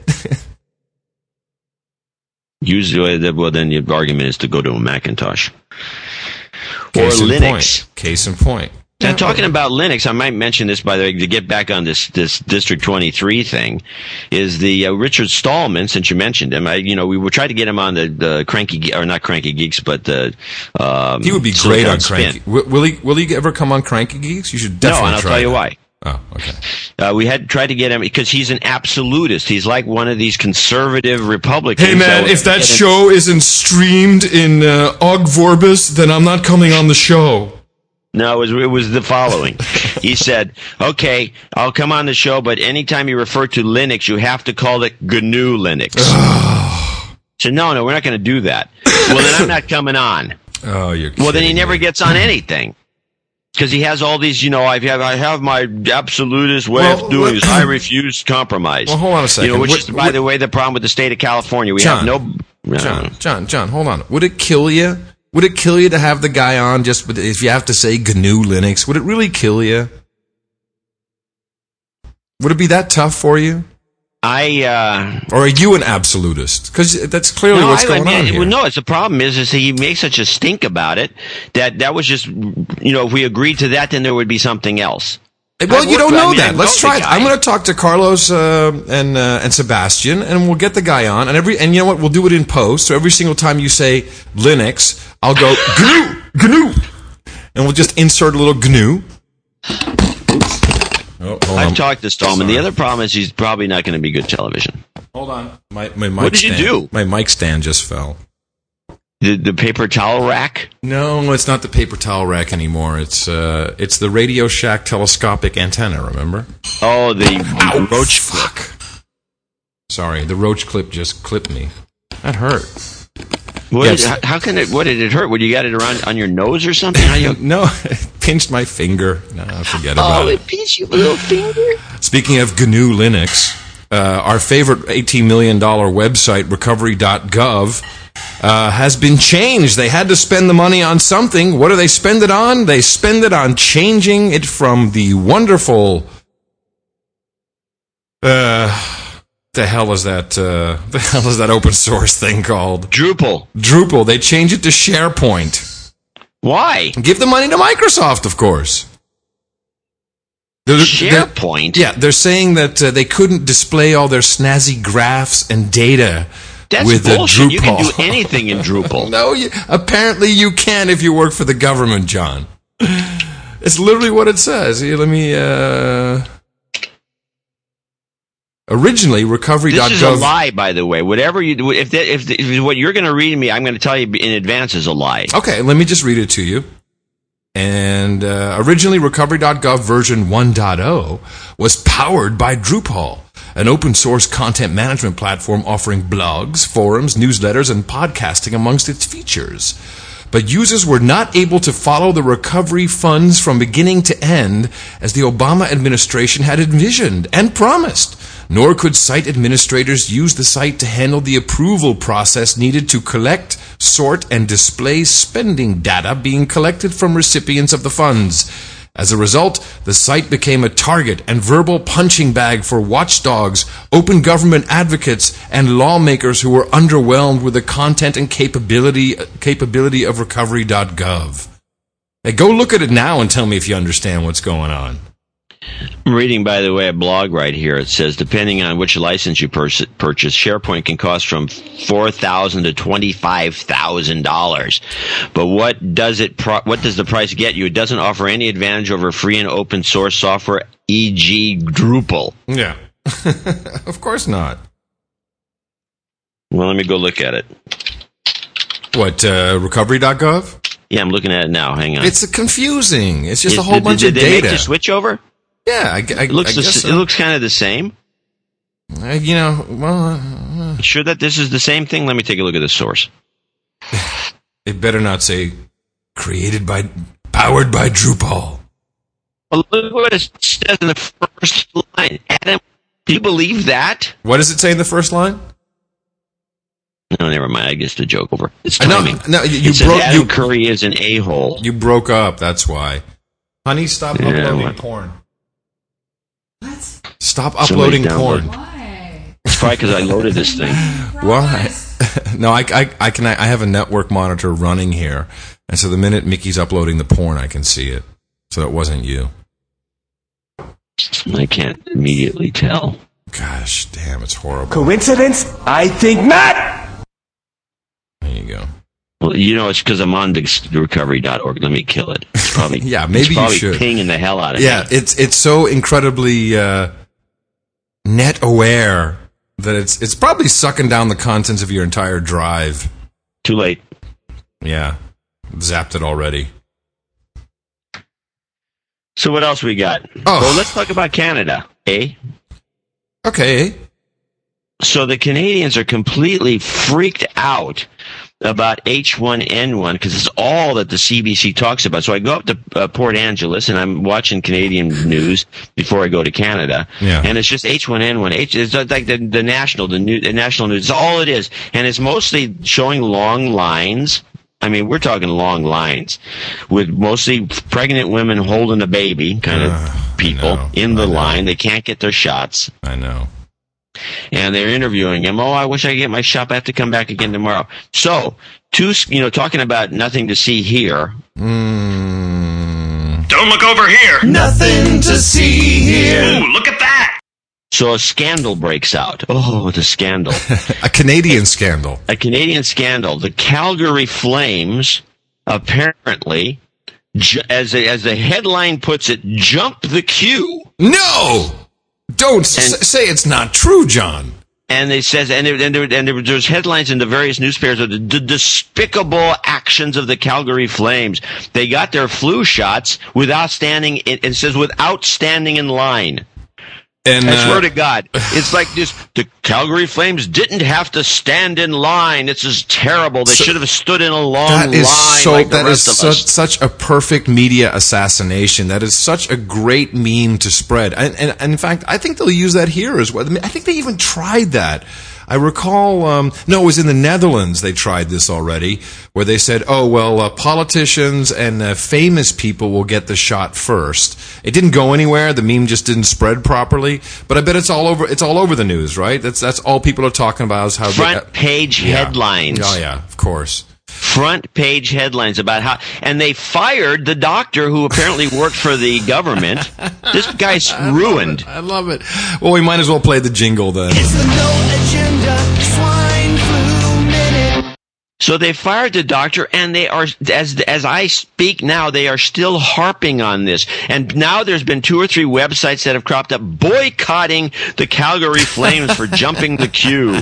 C: Usually, well, then the argument is to go to a Macintosh. Or Linux.
A: Case in point.
C: Now, talking about Linux, I might mention this, by the way, to get back on this District 23 thing, is the Richard Stallman, since you mentioned him. We would try to get him on the Cranky, or not Cranky Geeks, but the
A: he would be great on Cranky. Will he ever come on Cranky Geeks? You should definitely try.
C: No, and I'll tell you why.
A: Oh, okay.
C: We had tried to get him because he's an absolutist. He's like one of these conservative Republicans.
A: Hey, man, if that show isn't streamed in Ogg Vorbis, then I'm not coming on the show.
C: No, it was the following. He said, okay, I'll come on the show, but anytime you refer to Linux, you have to call it GNU Linux. So no, we're not going to do that. Well, then I'm not coming on.
A: Oh, you're kidding.
C: Well, then he never gets on anything. Because he has all these, I have my absolutist way of doing this. I refuse compromise.
A: Well, hold on a second.
C: Which is, by the way, the problem with the state of California.
A: John, hold on. Would it kill you? Would it kill you to have the guy on just if you have to say GNU Linux? Would it really kill you? Would it be that tough for you? Or are you an absolutist? Because that's clearly what's going on here.
C: Well, no, the problem is he makes such a stink about it that was just, if we agreed to that, then there would be something else.
A: Well, you don't know that. Let's try it. I'm going to talk to Carlos and Sebastian, and we'll get the guy on. And you know what? We'll do it in post. So every single time you say Linux, I'll go GNU, and we'll just insert a little GNU.
C: I've talked to Stallman. The other problem is he's probably not going to be good television.
A: Hold on. My mic
C: what did
A: stand,
C: you do?
A: My mic stand just fell.
C: The paper towel rack?
A: No, it's not the paper towel rack anymore. It's the Radio Shack telescopic antenna, remember?
C: Oh, the roach
A: clip. Sorry, the roach clip just clipped me. That hurt.
C: How can it? What did it hurt? Would you got it around on your nose or something?
A: No, it pinched my finger. No, forget about it.
C: Oh, it pinched your little finger?
A: Speaking of GNU Linux, our favorite $18 million website, recovery.gov, has been changed. They had to spend the money on something. What do they spend it on? They spend it on changing it from the wonderful... The hell is that open source thing called? Drupal. They changed it to SharePoint.
C: Why?
A: Give the money to Microsoft, of course.
C: SharePoint?
A: They're saying that they couldn't display all their snazzy graphs and data with
C: bullshit.
A: Drupal.
C: You can do anything in Drupal.
A: No, apparently you can if you work for the government, John. It's literally what it says. Here, let me... Originally, recovery.gov...
C: This is a lie, by the way. Whatever you do, if what you're going to read me, I'm going to tell you in advance is a lie.
A: Okay, let me just read it to you. And originally, recovery.gov version 1.0 was powered by Drupal, an open-source content management platform offering blogs, forums, newsletters, and podcasting amongst its features. But users were not able to follow the recovery funds from beginning to end as the Obama administration had envisioned and promised. Nor could site administrators use the site to handle the approval process needed to collect, sort, and display spending data being collected from recipients of the funds. As a result, the site became a target and verbal punching bag for watchdogs, open government advocates, and lawmakers who were underwhelmed with the content and capability of recovery.gov. Hey, go look at it now and tell me if you understand what's going on.
C: I'm reading, by the way, a blog right here. It says, depending on which license you purchase, SharePoint can cost from $4,000 to $25,000. But what does the price get you? It doesn't offer any advantage over free and open source software, e.g. Drupal.
A: Yeah. Of course not.
C: Well, let me go look at it.
A: What, recovery.gov?
C: Yeah, I'm looking at it now. Hang on.
A: It's confusing. It's just a whole bunch of data.
C: Did they make the switch over?
A: Yeah, I guess so.
C: It looks kind of the same. Sure that this is the same thing? Let me take a look at the source.
A: It better not say powered by Drupal.
C: Well, look what it says in the first line. Adam, do you believe that?
A: What does it say in the first line?
C: No, never mind. I guess the joke over. It's timing.
A: No,
C: Adam Curry is an a-hole.
A: You broke up. That's why. Honey, stop uploading porn. What? Stop uploading porn.
G: Why?
C: It's probably because I loaded this thing.
A: Why? No, I have a network monitor running here, and so the minute Mickey's uploading the porn, I can see it. So it wasn't you.
C: I can't immediately tell.
A: Gosh, damn, it's horrible.
H: Coincidence? I think not.
A: There you go.
C: Well, it's because I'm on the recovery.org. Let me kill it. It's probably
A: yeah, maybe you should.
C: Pinging the hell out of me.
A: Yeah, it's so incredibly net aware that it's probably sucking down the contents of your entire drive.
C: Too late.
A: Yeah, zapped it already.
C: So what else we got? Well, let's talk about Canada, eh?
A: Okay.
C: So the Canadians are completely freaked out about H1N1 because it's all that the CBC talks about. So I go up to Port Angeles and I'm watching Canadian news before I go to Canada.
A: Yeah.
C: And it's just H1N1. It's like the national news. It's all it is. And it's mostly showing long lines. I mean, we're talking long lines with mostly pregnant women holding a baby kind of people in the line. They can't get their shots.
A: I know.
C: And they're interviewing him. Oh, I wish I could get my shot. I have to come back again tomorrow. So, talking about nothing to see here.
D: Don't look over here. Nothing to see here. Ooh, look at that.
C: So a scandal breaks out. Oh, the scandal.
A: A Canadian scandal.
C: A Canadian scandal. The Calgary Flames apparently, as the headline puts it, jump the queue.
A: No! Don't say it's not true, John.
C: And they says, there's headlines in the various newspapers of the despicable actions of the Calgary Flames. They got their flu shots without standing. It says without standing in line. And I swear to God, it's like this. The Calgary Flames didn't have to stand in line. This is terrible. They should have stood in a long line like the rest of us.
A: Such a perfect media assassination. That is such a great meme to spread. And in fact, I think they'll use that here as well. I mean, I think they even tried that. I recall, it was in the Netherlands they tried this already, where they said, politicians and famous people will get the shot first. It didn't go anywhere. The meme just didn't spread properly. But I bet it's all over the news, right? That's all people are talking about is how
C: front page headlines.
A: Oh yeah, of course.
C: Front page headlines about how, and they fired the doctor who apparently worked for the government. This guy's ruined.
A: I love it. Well, we might as well play the jingle then.
D: It's the No Agenda Swine Flu Minute.
C: So they fired the doctor, and they are, as I speak now, they are still harping on this. And now there's been 2 or 3 websites that have cropped up boycotting the Calgary Flames for jumping the queue.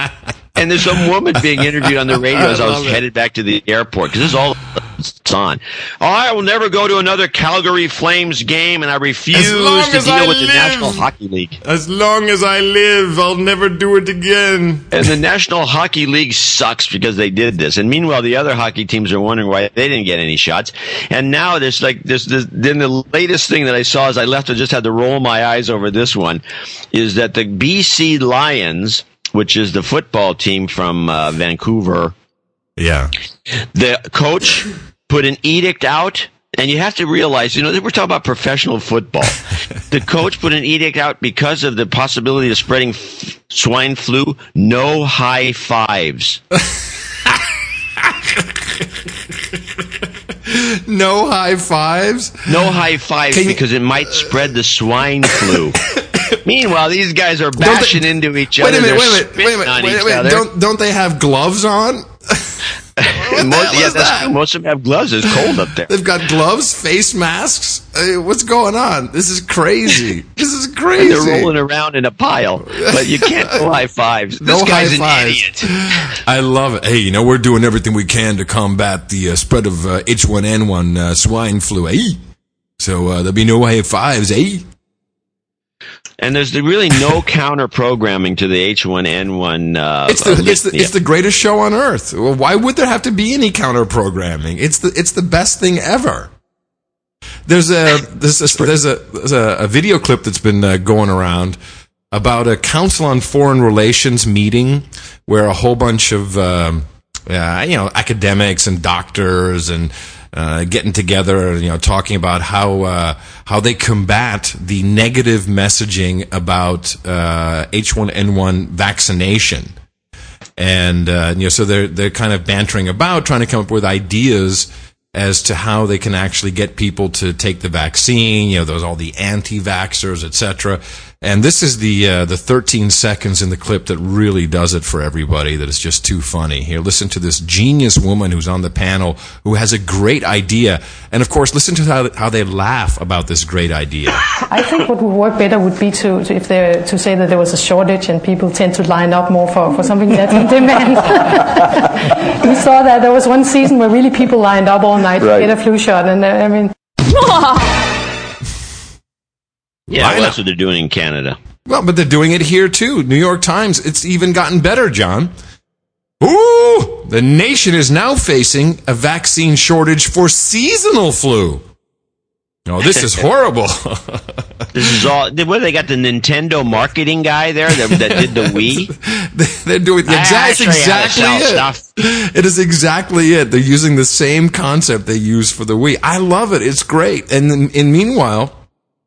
C: And there's some woman being interviewed on the radio as I was headed back to the airport, because this is all it's on. I will never go to another Calgary Flames game, and I refuse to deal with the National Hockey League.
A: As long as I live, I'll never do it again.
C: And the National Hockey League sucks because they did this. And meanwhile, the other hockey teams are wondering why they didn't get any shots. And now there's then the latest thing that I saw as I left, I just had to roll my eyes over this one, is that the BC Lions, which is the football team from Vancouver.
A: Yeah.
C: The coach put an edict out, and you have to realize, we're talking about professional football. The coach put an edict out because of the possibility of spreading swine flu. No high fives.
A: No high fives?
C: No high fives because it might spread the swine flu. Meanwhile, these guys are bashing into each other. Wait a minute.
A: Don't they have gloves on?
C: Most of them have gloves. It's cold up there.
A: They've got gloves, face masks. What's going on? This is crazy. And
C: they're rolling around in a pile, but you can't go high fives. This guy's an idiot.
A: I love it. Hey, we're doing everything we can to combat the spread of H1N1 swine flu, eh? So there'll be no high fives, eh?
C: And there's really no counter programming to the H1N1.
A: It's the greatest show on earth. Well, why would there have to be any counter programming? It's the best thing ever. There's a video clip that's been going around about a Council on Foreign Relations meeting where a whole bunch of academics and doctors and getting together, talking about how they combat the negative messaging about H1N1 vaccination, and so they're kind of bantering about trying to come up with ideas as to how they can actually get people to take the vaccine. There's all the anti-vaxxers, etc. And this is the 13 seconds in the clip that really does it for everybody, that is just too funny. Here, listen to this genius woman who's on the panel who has a great idea. And, of course, listen to how they laugh about this great idea.
G: I think what would work better would be to say that there was a shortage and people tend to line up more for something that's in demand. We saw that there was one season where really people lined up all night to get a flu shot. And,
C: Yeah, well, that's what they're doing in Canada.
A: Well, but they're doing it here, too. New York Times, it's even gotten better, John. Ooh! The nation is now facing a vaccine shortage for seasonal flu. Oh, this is horrible.
C: This is all... What, they got the Nintendo marketing guy there that did the Wii?
A: They're doing... That's exactly it. Stuff. It is exactly it. They're using the same concept they used for the Wii. I love it. It's great. And meanwhile...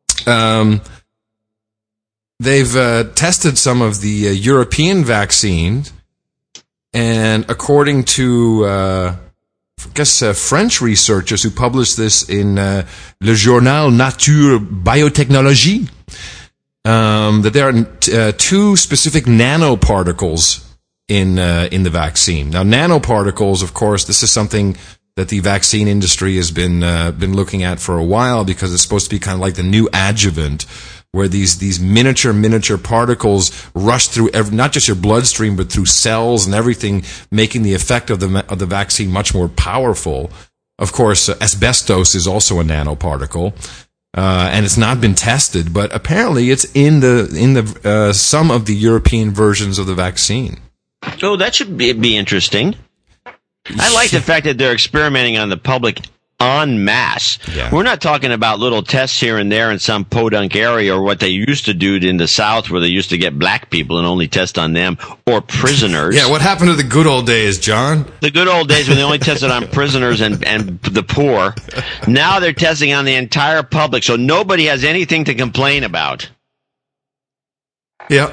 A: they've tested some of the European vaccines, and according to French researchers who published this in Le Journal Nature Biotechnologie, that there are two specific nanoparticles in the vaccine. Now, nanoparticles, of course, this is something that the vaccine industry has been looking at for a while, because it's supposed to be kind of like the new adjuvant, where these miniature particles rush through not just your bloodstream, but through cells and everything, making the effect of the vaccine much more powerful. Of course, asbestos is also a nanoparticle, and it's not been tested, but apparently it's in the some of the European versions of the vaccine.
C: Oh, that should be interesting. I like the fact that they're experimenting on the public en masse.
A: Yeah.
C: We're not talking about little tests here and there in some podunk area, or what they used to do in the South, where they used to get black people and only test on them, or prisoners.
A: Yeah, what happened to the good old days, John?
C: The good old days when they only tested on prisoners and the poor. Now they're testing on the entire public, so nobody has anything to complain about.
A: Yeah.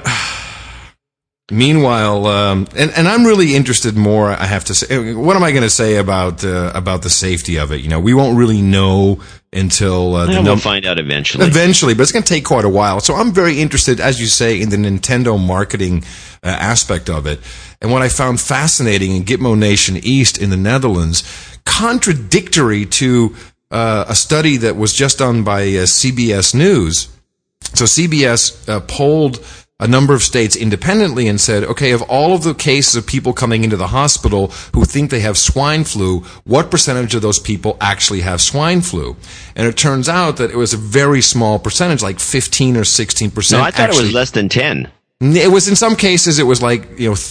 A: Meanwhile, and I'm really interested more, I have to say, what am I going to say about the safety of it? You know, we won't really know until
C: we'll find out eventually.
A: Eventually, but it's going to take quite a while. So I'm very interested, as you say, in the Nintendo marketing aspect of it. And what I found fascinating in Gitmo Nation East in the Netherlands, contradictory to a study that was just done by CBS News. So CBS polled a number of states independently and said, okay, of all of the cases of people coming into the hospital who think they have swine flu, what percentage of those people actually have swine flu? And it turns out that it was a very small percentage, like 15 or 16%.
C: No, I thought it was less than 10.
A: It was, in some cases, it was like,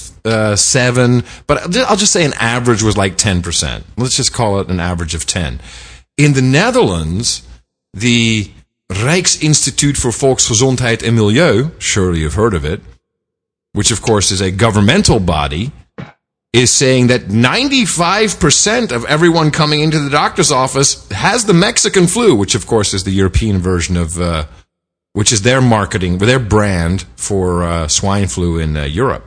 A: 7, but I'll just say an average was like 10%. Let's just call it an average of 10. In the Netherlands, the Rijksinstituut voor Volksgezondheid en Milieu, surely you've heard of it, which of course is a governmental body, is saying that 95% of everyone coming into the doctor's office has the Mexican flu, which of course is the European version of, which is their marketing, their brand for swine flu in Europe.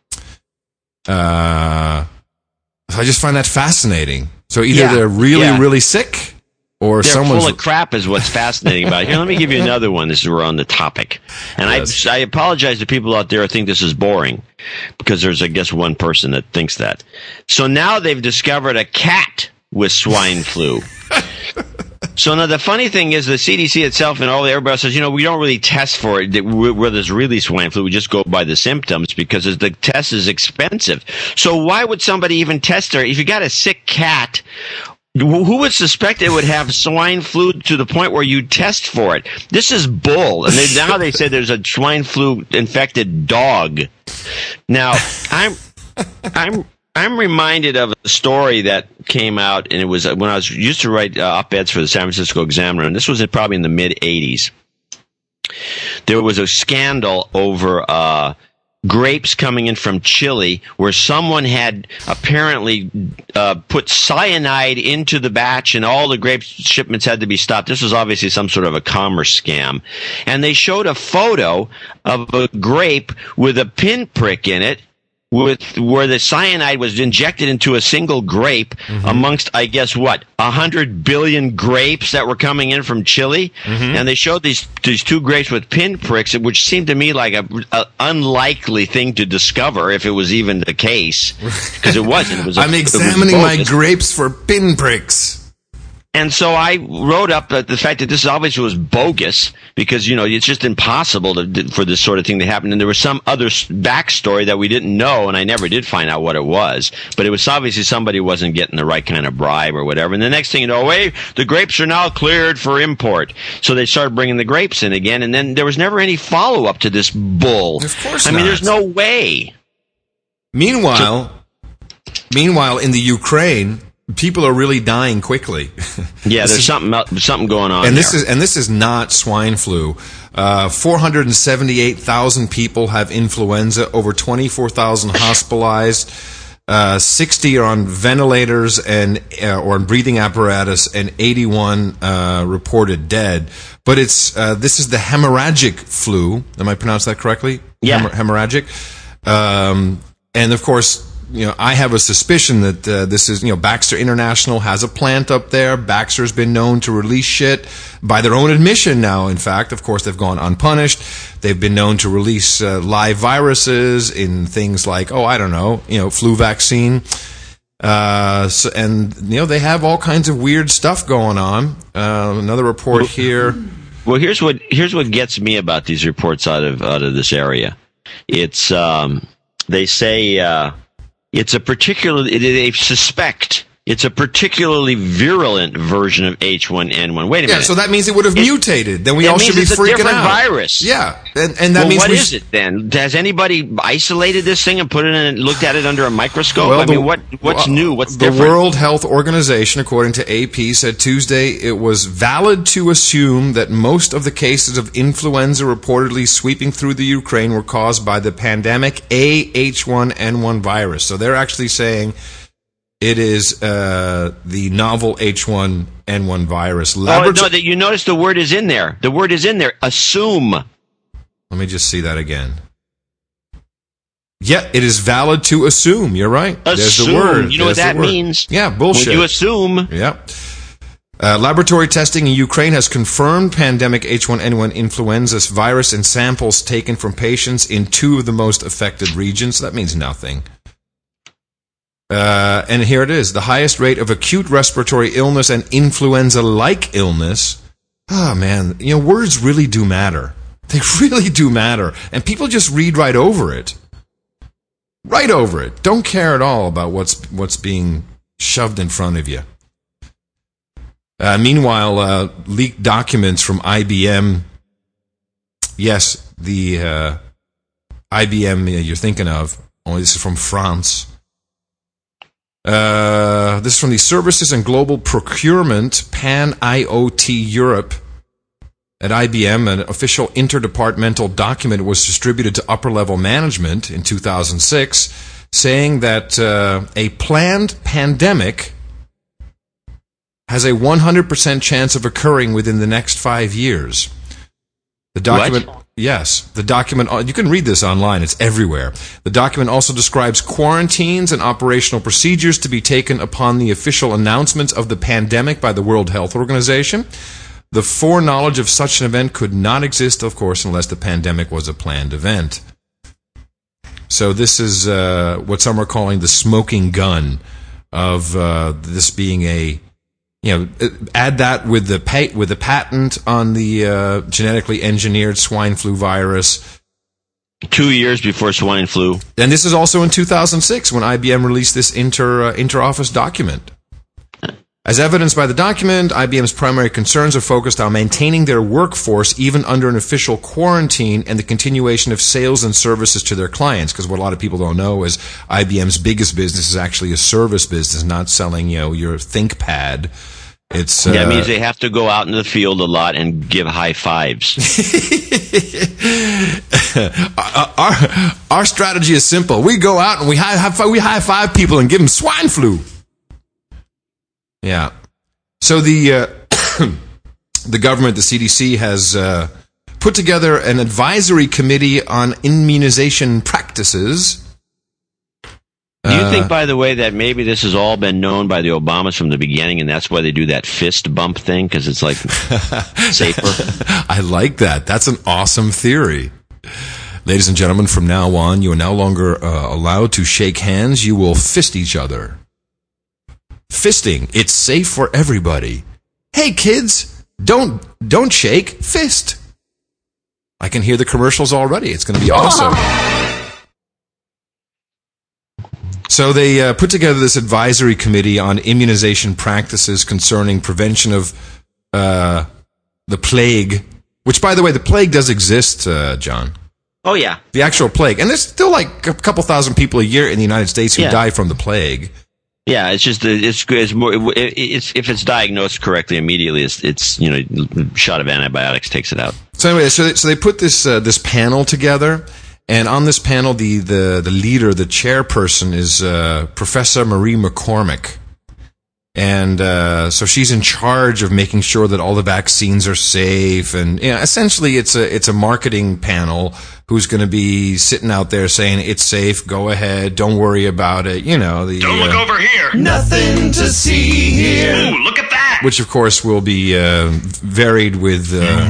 A: I just find that fascinating. So either they're really sick, or
C: they're
A: someone's
C: full of crap is what's fascinating about it. Here, let me give you another one. This is we're on the topic. And yes. I apologize to people out there who think this is boring, because there's, I guess, one person that thinks that. So now they've discovered a cat with swine flu. So now the funny thing is the CDC itself and everybody else says, we don't really test for it where there's really swine flu. We just go by the symptoms because the test is expensive. So why would somebody even test her? If you got a sick cat, who would suspect it would have swine flu to the point where you test for it? This is bull. And now they say there's a swine flu infected dog. Now, I'm reminded of a story that came out, and it was when I was used to write op-eds for the San Francisco Examiner, and this was probably in the mid-'80s. There was a scandal over grapes coming in from Chile, where someone had apparently put cyanide into the batch, and all the grape shipments had to be stopped. This was obviously some sort of a commerce scam. And they showed a photo of a grape with a pinprick in it, where the cyanide was injected into a single grape amongst, I guess, 100 billion grapes that were coming in from Chile. And they showed these two grapes with pinpricks, which seemed to me like a unlikely thing to discover if it was even the case, because it wasn't.
A: I'm examining my grapes for pinpricks.
C: And so I wrote up the fact that this obviously was bogus, because, it's just impossible for this sort of thing to happen. And there was some other backstory that we didn't know, and I never did find out what it was. But it was obviously somebody wasn't getting the right kind of bribe or whatever. And the next thing you know, the grapes are now cleared for import. So they started bringing the grapes in again, and then there was never any follow-up to this bull.
A: Of course not.
C: I mean, there's no way.
A: Meanwhile, in the Ukraine, people are really dying quickly.
C: Yeah, there's something going on.
A: And this is not swine flu. 478,000 people have influenza. Over 24,000 hospitalized. 60 are on ventilators or on breathing apparatus, and 81 reported dead. But this is the hemorrhagic flu. Am I pronouncing that correctly?
C: Yeah,
A: hemorrhagic. And of course, I have a suspicion that this is, Baxter International has a plant up there. Baxter's been known to release shit by their own admission now. In fact, of course, they've gone unpunished. They've been known to release live viruses in things like, flu vaccine. They have all kinds of weird stuff going on. Another report here.
C: Well, here's what gets me about these reports out of this area. It's they say they suspect it's a particularly virulent version of H1N1. Wait a minute.
A: Yeah, so that means it would have mutated. Then we all should be freaking out.
C: It's a different virus.
A: Yeah, and that means
C: what is it then? Has anybody isolated this thing and put it in and looked at it under a microscope?
A: Well,
C: what's new? What's different?
A: The World Health Organization, according to AP, said Tuesday it was valid to assume that most of the cases of influenza reportedly sweeping through the Ukraine were caused by the pandemic H1N1 virus. So they're actually saying it is the novel H1N1 virus.
C: You notice the word is in there. The word is in there. Assume.
A: Let me just see that again. Yeah, it is valid to assume. You're right.
C: Assume.
A: There's the word.
C: You know what that means?
A: Yeah, bullshit.
C: When you assume.
A: Yeah. Laboratory testing in Ukraine has confirmed pandemic H1N1 influenza virus in samples taken from patients in 2 of the most affected regions. That means nothing. And here it is. The highest rate of acute respiratory illness and influenza-like illness. Oh, man. Words really do matter. They really do matter. And people just read right over it. Right over it. Don't care at all about what's being shoved in front of you. Meanwhile, leaked documents from IBM. Yes, the IBM you're thinking of. Only this is from France. This is from the Services and Global Procurement, Pan-IoT Europe. At IBM, an official interdepartmental document was distributed to upper-level management in 2006, saying that a planned pandemic has a 100% chance of occurring within the next 5 years. The document...
C: What?
A: Yes, the document, you can read this online, it's everywhere. The document also describes quarantines and operational procedures to be taken upon the official announcements of the pandemic by the World Health Organization. The foreknowledge of such an event could not exist, of course, unless the pandemic was a planned event. So this is what some are calling the smoking gun of this being a... add that with the patent on the genetically engineered swine flu virus.
C: 2 years before swine flu.
A: And this is also in 2006 when IBM released this inter-office document. As evidenced by the document, IBM's primary concerns are focused on maintaining their workforce even under an official quarantine and the continuation of sales and services to their clients. Because what a lot of people don't know is IBM's biggest business is actually a service business, not selling, your ThinkPad.
C: That means they have to go out in the field a lot and give high fives.
A: Our strategy is simple. We go out and we high five people and give them swine flu. Yeah. So the government, the CDC, has put together an advisory committee on immunization practices.
C: Do you think, by the way, that maybe this has all been known by the Obamas from the beginning, and that's why they do that fist bump thing, because it's like safer?
A: I like that. That's an awesome theory. Ladies and gentlemen, from now on, you are no longer allowed to shake hands. You will fist each other. Fisting. It's safe for everybody. Hey, kids, don't shake, fist. I can hear the commercials already. It's going to be awesome. So they put together this advisory committee on immunization practices concerning prevention of the plague, which, by the way, the plague does exist, John.
C: Oh, yeah.
A: The actual plague. And there's still like a couple thousand people a year in the United States who die from the plague.
C: Yeah, it's just it's more if it's diagnosed correctly immediately, it's shot of antibiotics takes it out.
A: So anyway, so they put this panel together. And on this panel, the leader, the chairperson, is Professor Marie McCormick. And so she's in charge of making sure that all the vaccines are safe. And essentially, it's a marketing panel who's going to be sitting out there saying it's safe. Go ahead, don't worry about it. Don't
D: look over here. Nothing to see here. Ooh, look at that.
A: Which, of course, will be varied with.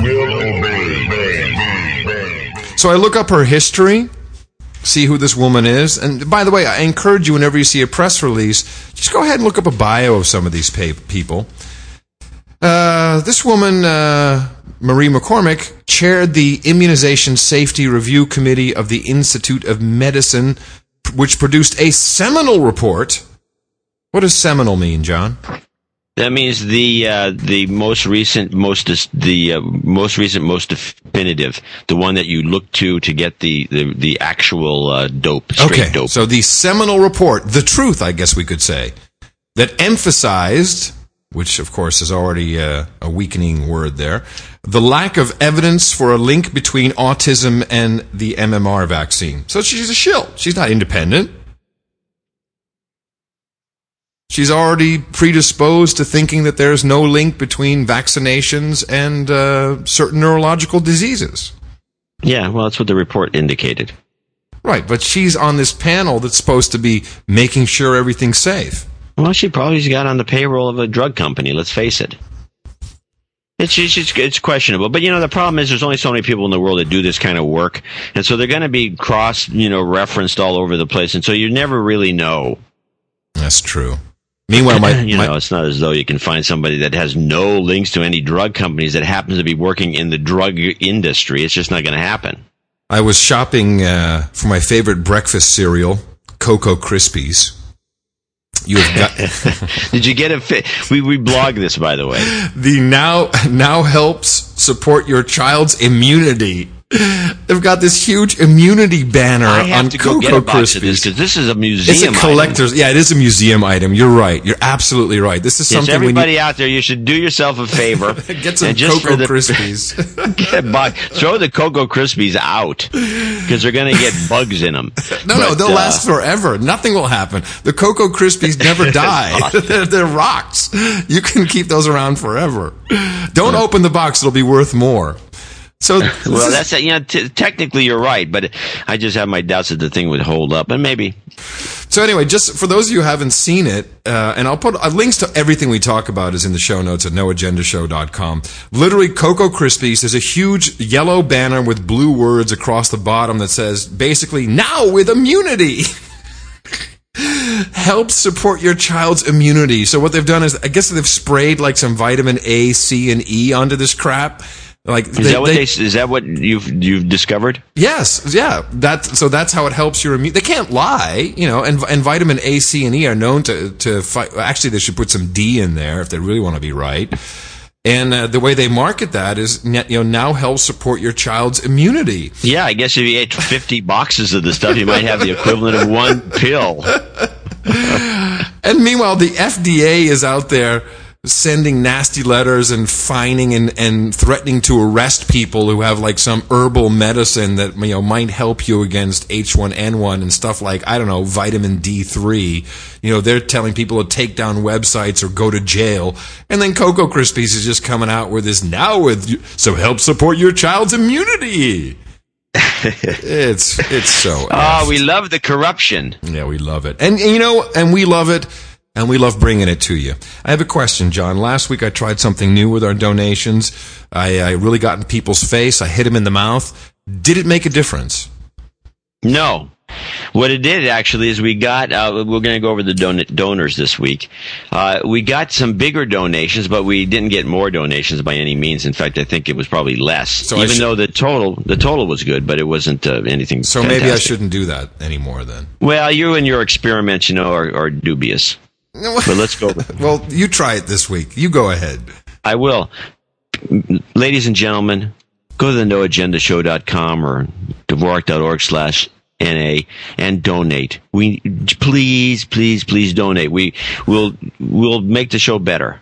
A: So I look up her history. See who this woman is. And by the way, I encourage you, whenever you see a press release, just go ahead and look up a bio of some of these people. This woman, Marie McCormick, chaired the Immunization Safety Review Committee of the Institute of Medicine, which produced a seminal report. What does seminal mean, John?
C: That means the most recent, most definitive, the one that you look to get the actual dope, straight dope.
A: So the seminal report, the truth, I guess we could say, that emphasized, which of course is already a weakening word there, the lack of evidence for a link between autism and the MMR vaccine. So she's a shill. She's not independent. She's already predisposed to thinking that there's no link between vaccinations and certain neurological diseases.
C: Yeah, well, that's what the report indicated.
A: Right, but she's on this panel that's supposed to be making sure everything's safe.
C: Well, she probably got on the payroll of a drug company, let's face it. It's questionable. But, the problem is there's only so many people in the world that do this kind of work. And so they're going to be referenced all over the place. And so you never really know.
A: That's true. Meanwhile,
C: it's not as though you can find somebody that has no links to any drug companies that happens to be working in the drug industry. It's just not going to happen.
A: I was shopping for my favorite breakfast cereal, Cocoa Krispies. You have got.
C: Did you get a fit? We blog this, by the way.
A: The now helps support your child's immunity. They've got this huge immunity banner on Cocoa Krispies.
C: Because this is a museum.
A: It's a collector's. Item. Yeah, it is a museum item. You're right. You're absolutely right. This is something.
C: Everybody out there, you should do yourself a favor.
A: Get some Cocoa Krispies.
C: Throw the Cocoa Krispies out because they're going to get bugs in them.
A: No, they'll last forever. Nothing will happen. The Cocoa Krispies never die. They're rocks. You can keep those around forever. Don't open the box; it'll be worth more. So,
C: that's technically you're right, but I just have my doubts that the thing would hold up, and maybe.
A: So anyway, just for those of you who haven't seen it, and I'll put links to everything we talk about is in the show notes at noagendashow.com. Literally, Cocoa Krispies, there's a huge yellow banner with blue words across the bottom that says, basically, now with immunity. Help support your child's immunity. So what they've done is, I guess they've sprayed like some vitamin A, C, and E onto this crap. Is that what you've discovered? Yes, yeah. That's how it helps your immune. They can't lie, and vitamin A, C, and E are known to fight. Actually, they should put some D in there if they really want to be right. And the way they market that is, now help support your child's immunity.
C: Yeah, I guess if you ate 50 boxes of the stuff, you might have the equivalent of one pill.
A: And meanwhile, the FDA is out there sending nasty letters and fining and threatening to arrest people who have like some herbal medicine that might help you against H1N1 and stuff like, I don't know, vitamin D3. They're telling people to take down websites or go to jail. And then Cocoa Krispies is just coming out with this so help support your child's immunity. It's so
C: we love the corruption.
A: Yeah, we love it. And we love it. And we love bringing it to you. I have a question, John. Last week I tried something new with our donations. I really got in people's face. I hit them in the mouth. Did it make a difference?
C: No. What it did, actually, is we got, we're going to go over the donors this week. We got some bigger donations, but we didn't get more donations by any means. In fact, I think it was probably less. So even though the total was good, but it wasn't anything
A: So
C: fantastic.
A: Maybe I shouldn't do that anymore then.
C: Well, you and your experiments, are dubious. But let's go.
A: Well, you try it this week. You go ahead.
C: I will. Ladies and gentlemen, go to the noagendashow.com or Dvorak.org/NA and donate. Please donate. We'll make the show better.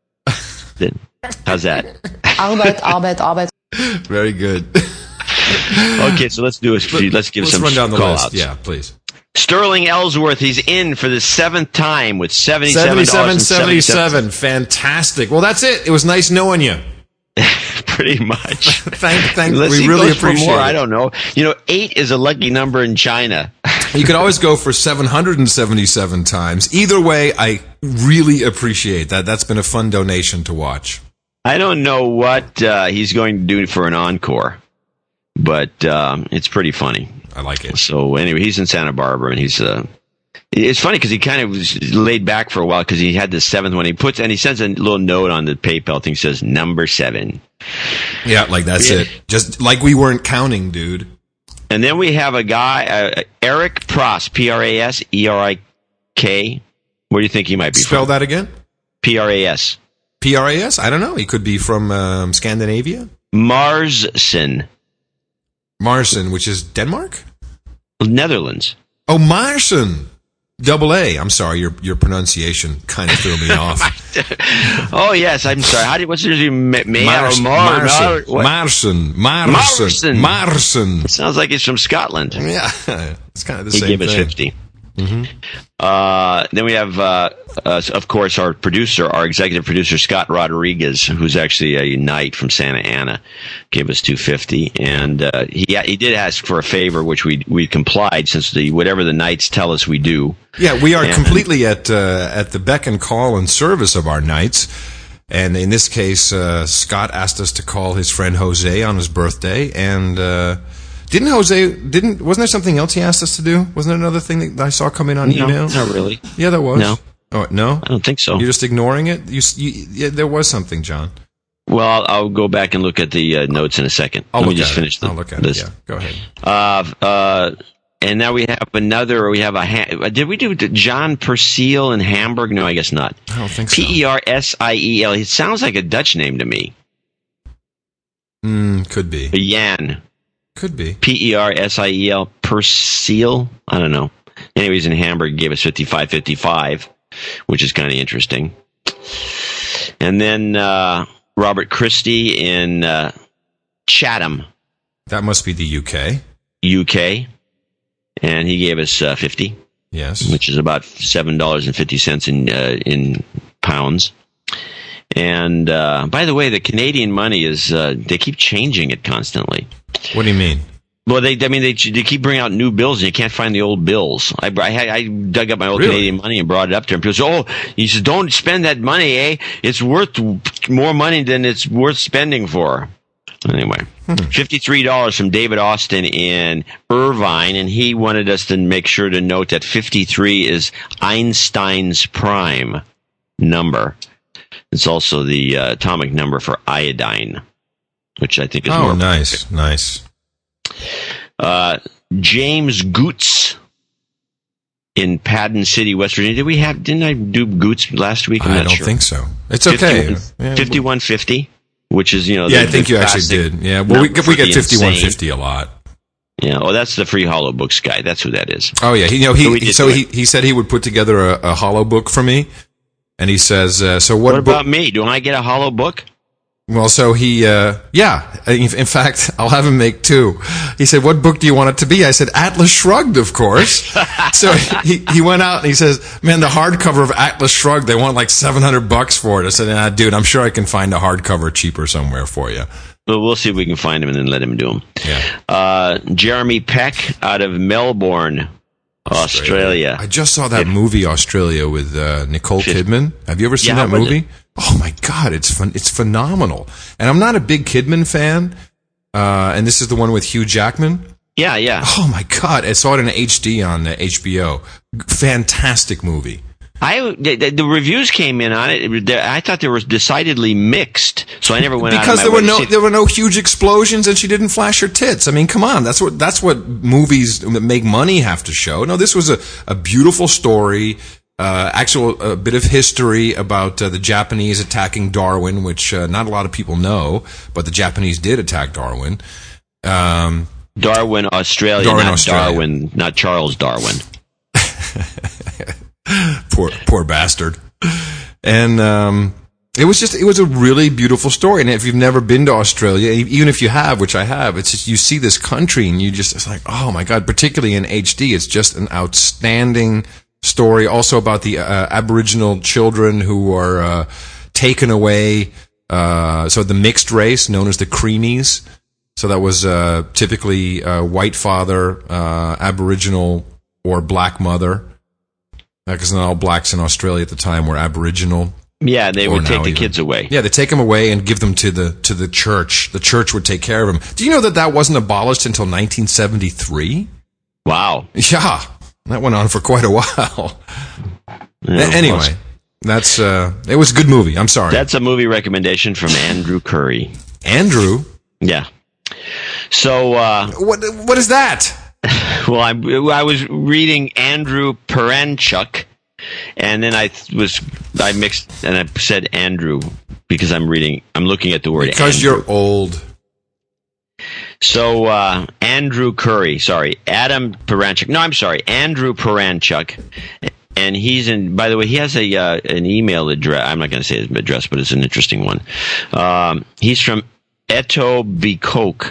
C: How's that?
G: Arbeit.
A: Very good.
C: Okay, so let's do it. Let's give some
A: run down the
C: call-outs.
A: list. Yeah, please.
C: Sterling Ellsworth, he's in for the 7th time with $77.77.
A: Fantastic. Well, that's it. It was nice knowing you.
C: Pretty much.
A: Thank.
C: Unless
A: We really
C: goes for
A: appreciate
C: more,
A: it.
C: I don't know. 8 is a lucky number in China.
A: You could always go for 777 times. Either way, I really appreciate that. That's been a fun donation to watch.
C: I don't know what he's going to do for an encore, but it's pretty funny.
A: I like it.
C: So anyway, he's in Santa Barbara, and he's it's funny because he kind of was laid back for a while because he had the 7th one. He sends a little note on the PayPal thing, says number 7.
A: Yeah, like that's it. Just like we weren't counting, dude.
C: And then we have a guy, Eric Pras, P-R-A-S-E-R-I-K. Where do you think he might be
A: Spell
C: from?
A: that again.
C: P-R-A-S.
A: P-R-A-S? I don't know. He could be from Scandinavia.
C: Marsen.
A: Marsen, which is Denmark?
C: Netherlands.
A: Oh, Marsen. Double A. I'm sorry, your pronunciation kind of threw me off.
C: Oh yes, I'm sorry. What's your name?
A: Marsen.
C: Sounds like he's from Scotland.
A: Yeah, it's kind of the
C: he
A: same
C: gave
A: thing.
C: us 50. Then we have, of course, our executive producer, Scott Rodriguez, who's actually a knight from Santa Ana, gave us $2.50, and he did ask for a favor, which we complied, since whatever the knights tell us we do.
A: Yeah, we are completely at the beck and call and service of our knights. And in this case, Scott asked us to call his friend Jose on his birthday, and wasn't there something else he asked us to do? Wasn't there another thing that I saw come in on email?
C: No, not really.
A: Yeah, there was.
C: No.
A: Oh, no?
C: I don't think so.
A: You're just ignoring it? Yeah, there was something, John.
C: Well, I'll go back and look at the notes in a second.
A: I'll
C: Let me
A: look
C: just
A: at
C: finish
A: it. I'll look at it. Yeah, go ahead.
C: And now we have did we do John Persiel in Hamburg? No, I guess not.
A: I don't think so.
C: P-E-R-S-I-E-L. It sounds like a Dutch name to me.
A: Could be.
C: Jan.
A: Could be.
C: P-E-R-S-I-E-L. Persiel? I don't know. Anyways, in Hamburg, he gave us 55.55, which is kind of interesting. And then Robert Christie in Chatham.
A: That must be the UK.
C: UK. And he gave us 50.
A: Yes.
C: Which is about $7.50 in pounds. And by the way, the Canadian money is they keep changing it constantly.
A: What do you mean?
C: Well, they keep bringing out new bills, and you can't find the old bills. I dug up my old Canadian money and brought it up to him. People said, he says, don't spend that money, eh? It's worth more money than it's worth spending for. Anyway, $53 from David Austin in Irvine, and he wanted us to make sure to note that 53 is Einstein's prime number. It's also the atomic number for iodine, which I think is more
A: nice, nice.
C: James Goots in Padden City, West Virginia. Didn't I do Goots last week?
A: I don't think so. It's okay.
C: 5150, which is,
A: I think you actually did. Yeah, well, we get 5150 a lot.
C: Yeah, that's the Free Hollow Books guy. That's who that is.
A: Oh yeah, he said he would put together a hollow book for me, and he says, "So what
C: about me? Do I get a hollow book?"
A: Well, so he, in fact, I'll have him make 2. He said, "What book do you want it to be?" I said, "Atlas Shrugged, of course." So he went out and he says, "Man, the hardcover of Atlas Shrugged, they want like $700 for it." I said, "Dude, I'm sure I can find a hardcover cheaper somewhere for you."
C: Well, we'll see if we can find him and then let him do them.
A: Yeah.
C: Jeremy Peck out of Melbourne, Australia.
A: I just saw that movie, Australia, with Nicole Kidman. Have you ever seen that movie? Oh my God, it's phenomenal. And I'm not a big Kidman fan. And this is the one with Hugh Jackman.
C: Yeah.
A: Oh my God, I saw it in HD on HBO. Fantastic movie.
C: The reviews came in on it. I thought they were decidedly mixed, so I never went out of my way to see it.
A: There were no huge explosions, and she didn't flash her tits. I mean, come on, that's what movies that make money have to show. No, this was a beautiful story, a bit of history about the Japanese attacking Darwin, which not a lot of people know, but the Japanese did attack Darwin.
C: Darwin, Australia, Darwin, not Charles Darwin.
A: Poor bastard. And It was a really beautiful story. And if you've never been to Australia, even if you have, which I have, it's just, you see this country and it's like, oh my God, particularly in HD, it's just an outstanding story. Also about the Aboriginal children who are taken away. So the mixed race known as the Creamies. So that was typically white father, Aboriginal or black mother. Because not all blacks in Australia at the time were Aboriginal.
C: Yeah, they would take the kids away.
A: Yeah, they take them away and give them to the church. The church would take care of them. Do you know that wasn't abolished until 1973?
C: Wow.
A: Yeah, that went on for quite a while.
C: Yeah,
A: anyway, that's it was a good movie. I'm sorry.
C: That's a movie recommendation from Andrew Curry.
A: Andrew?
C: Yeah. So
A: what is that?
C: Well, I was reading Andrew Peranchuk. And then I mixed and I said Andrew because I'm looking at the word
A: because
C: Andrew.
A: You're old.
C: So Andrew Curry, Adam Peranchuk. No, I'm sorry, Andrew Peranchuk. And he's by the way, he has an email address. I'm not going to say his address, but it's an interesting one. He's from Etobicoke,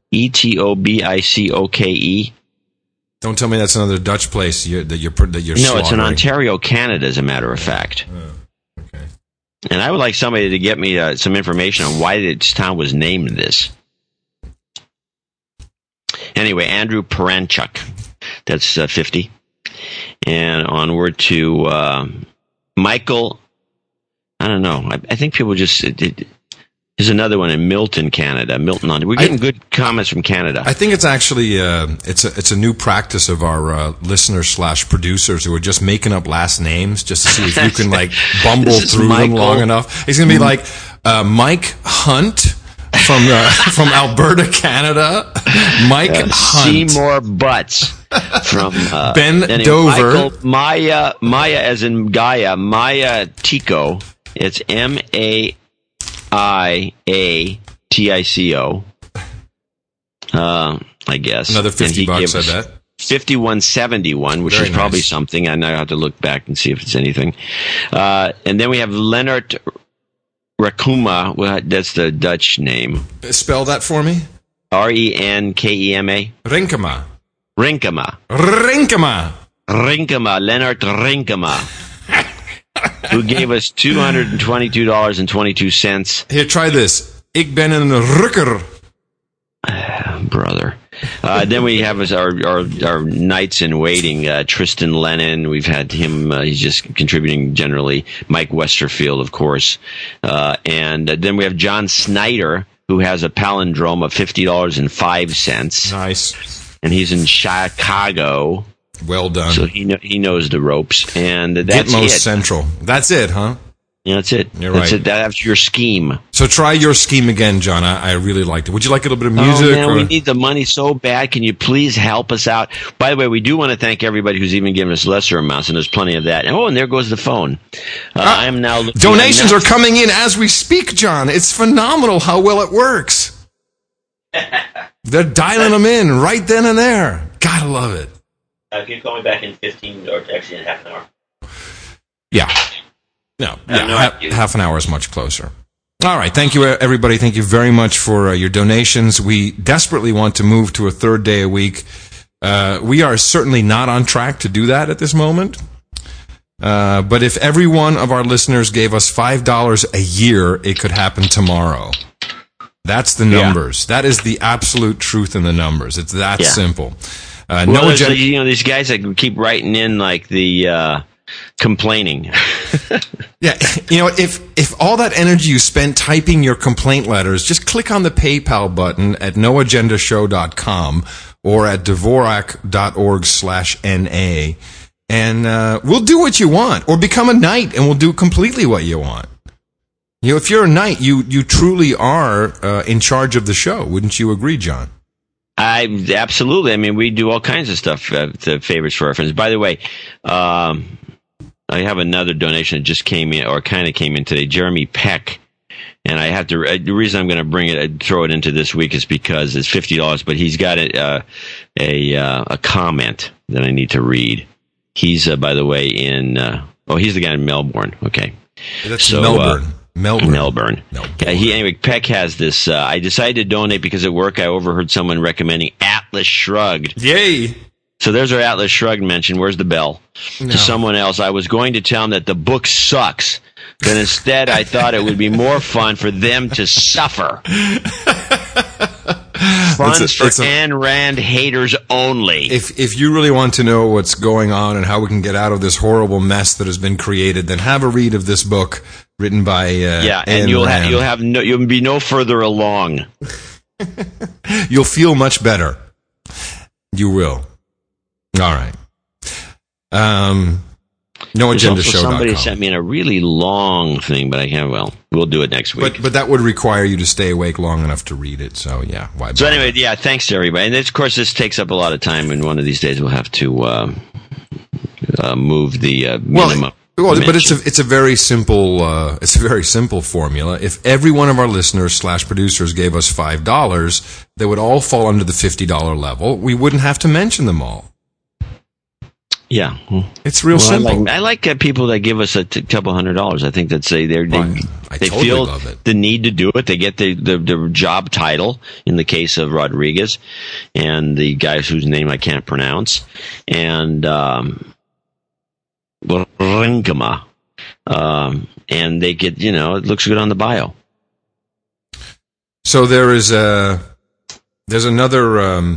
C: Etobicoke.
A: Don't tell me that's another Dutch place that you're
C: No, it's in Ontario, Canada, as a matter of fact.
A: Oh, okay.
C: And I would like somebody to get me some information on why this town was named this. Anyway, Andrew Peranchuk. That's 50. And onward to Michael. I don't know. I think people just... There's another one in Milton, Canada. We're getting good comments from Canada.
A: I think it's actually it's a new practice of our listeners / producers who are just making up last names just to see if you can like bumble through them long enough. It's going to be like Mike Hunt from Alberta, Canada. Mike Hunt.
C: Seymour Butts from
A: Ben Dover.
C: Michael, Maya as in Gaia. Maya Tico. It's MAIATICO. I guess.
A: Another $50 said that.
C: 5171, which
A: Very
C: is probably
A: nice.
C: something. I now have to look back and see if it's anything. And then we have Leonard Rakuma. Well, that's the Dutch name.
A: Spell that for me.
C: Renkema.
A: Rinkema.
C: Rinkema.
A: Rinkema.
C: Rinkema. Leonard Rinkema. Who gave us $222.22.
A: Here, try this. Ik ben een rukker.
C: Brother. Then we have our knights in waiting, Tristan Lennon. We've had him, he's just contributing generally. Mike Westerfield, of course. And then we have John Snyder, who has a palindrome of $50.05.
A: Nice.
C: And he's in Chicago.
A: Well done.
C: So he knows the ropes. And that's
A: Gitmo
C: it.
A: Central. That's it, huh?
C: Yeah, that's it.
A: You're
C: That's
A: right.
C: it. That's your scheme.
A: So try your scheme again, John. I really liked it. Would you like a little bit of music?
C: Oh, man, we need the money so bad. Can you please help us out? By the way, we do want to thank everybody who's even given us lesser amounts, and there's plenty of that. And there goes the phone. I am now looking
A: donations are coming in as we speak, John. It's phenomenal how well it works. They're dialing them in right then and there. Gotta love it.
C: Can you call me back in 15 or actually in half an hour?
A: Yeah. No, half an hour is much closer. All right. Thank you, everybody. Thank you very much for your donations. We desperately want to move to a third day a week. We are certainly not on track to do that at this moment. But if every one of our listeners gave us $5 a year, it could happen tomorrow. That's the numbers. Yeah. That is the absolute truth in the numbers. It's that simple.
C: These guys that keep writing in like the complaining.
A: Yeah, if all that energy you spent typing your complaint letters, just click on the PayPal button at noagendashow.com or at dvorak.org/NA, and we'll do what you want, or become a knight and we'll do completely what you want. If you're a knight, you truly are in charge of the show. Wouldn't you agree, John?
C: Absolutely. I mean, we do all kinds of stuff, the favors for our friends. By the way, I have another donation that just came in, or kind of came in today. Jeremy Peck, and I have to. The reason I'm going to throw it into this week is because it's $50, but he's got a comment that I need to read. He's by the way he's the guy in Melbourne. Okay,
A: that's Melbourne.
C: Melbourne. Anyway, Peck has this. I decided to donate because at work I overheard someone recommending Atlas Shrugged.
A: Yay!
C: So there's our Atlas Shrugged mention. Where's the bell? No. To someone else. I was going to tell them that the book sucks, but instead I thought it would be more fun for them to suffer. Funds for Ayn Rand haters only.
A: If you really want to know what's going on and how we can get out of this horrible mess that has been created, then have a read of this book written by
C: and you'll be no further along.
A: You'll feel much better. You will. All right. NoAgendaShow.com.
C: Somebody sent me in a really long thing, but I can't. Well, we'll do it next week.
A: But that would require you to stay awake long enough to read it. So yeah. Why?
C: So anyway, yeah. Thanks to everybody. And of course, this takes up a lot of time. And one of these days, we'll have to move the minimum.
A: Well, but it's a very simple formula. If every one of our listeners / producers gave us $5, they would all fall under the $50 level. We wouldn't have to mention them all.
C: Yeah,
A: it's real simple.
C: I like people that give us a couple $100. I think that say they
A: totally
C: feel
A: love it.
C: The need to do it. They get the job title in the case of Rodriguez and the guys whose name I can't pronounce, and Rinkema, and they get it looks good on the bio.
A: So there's another.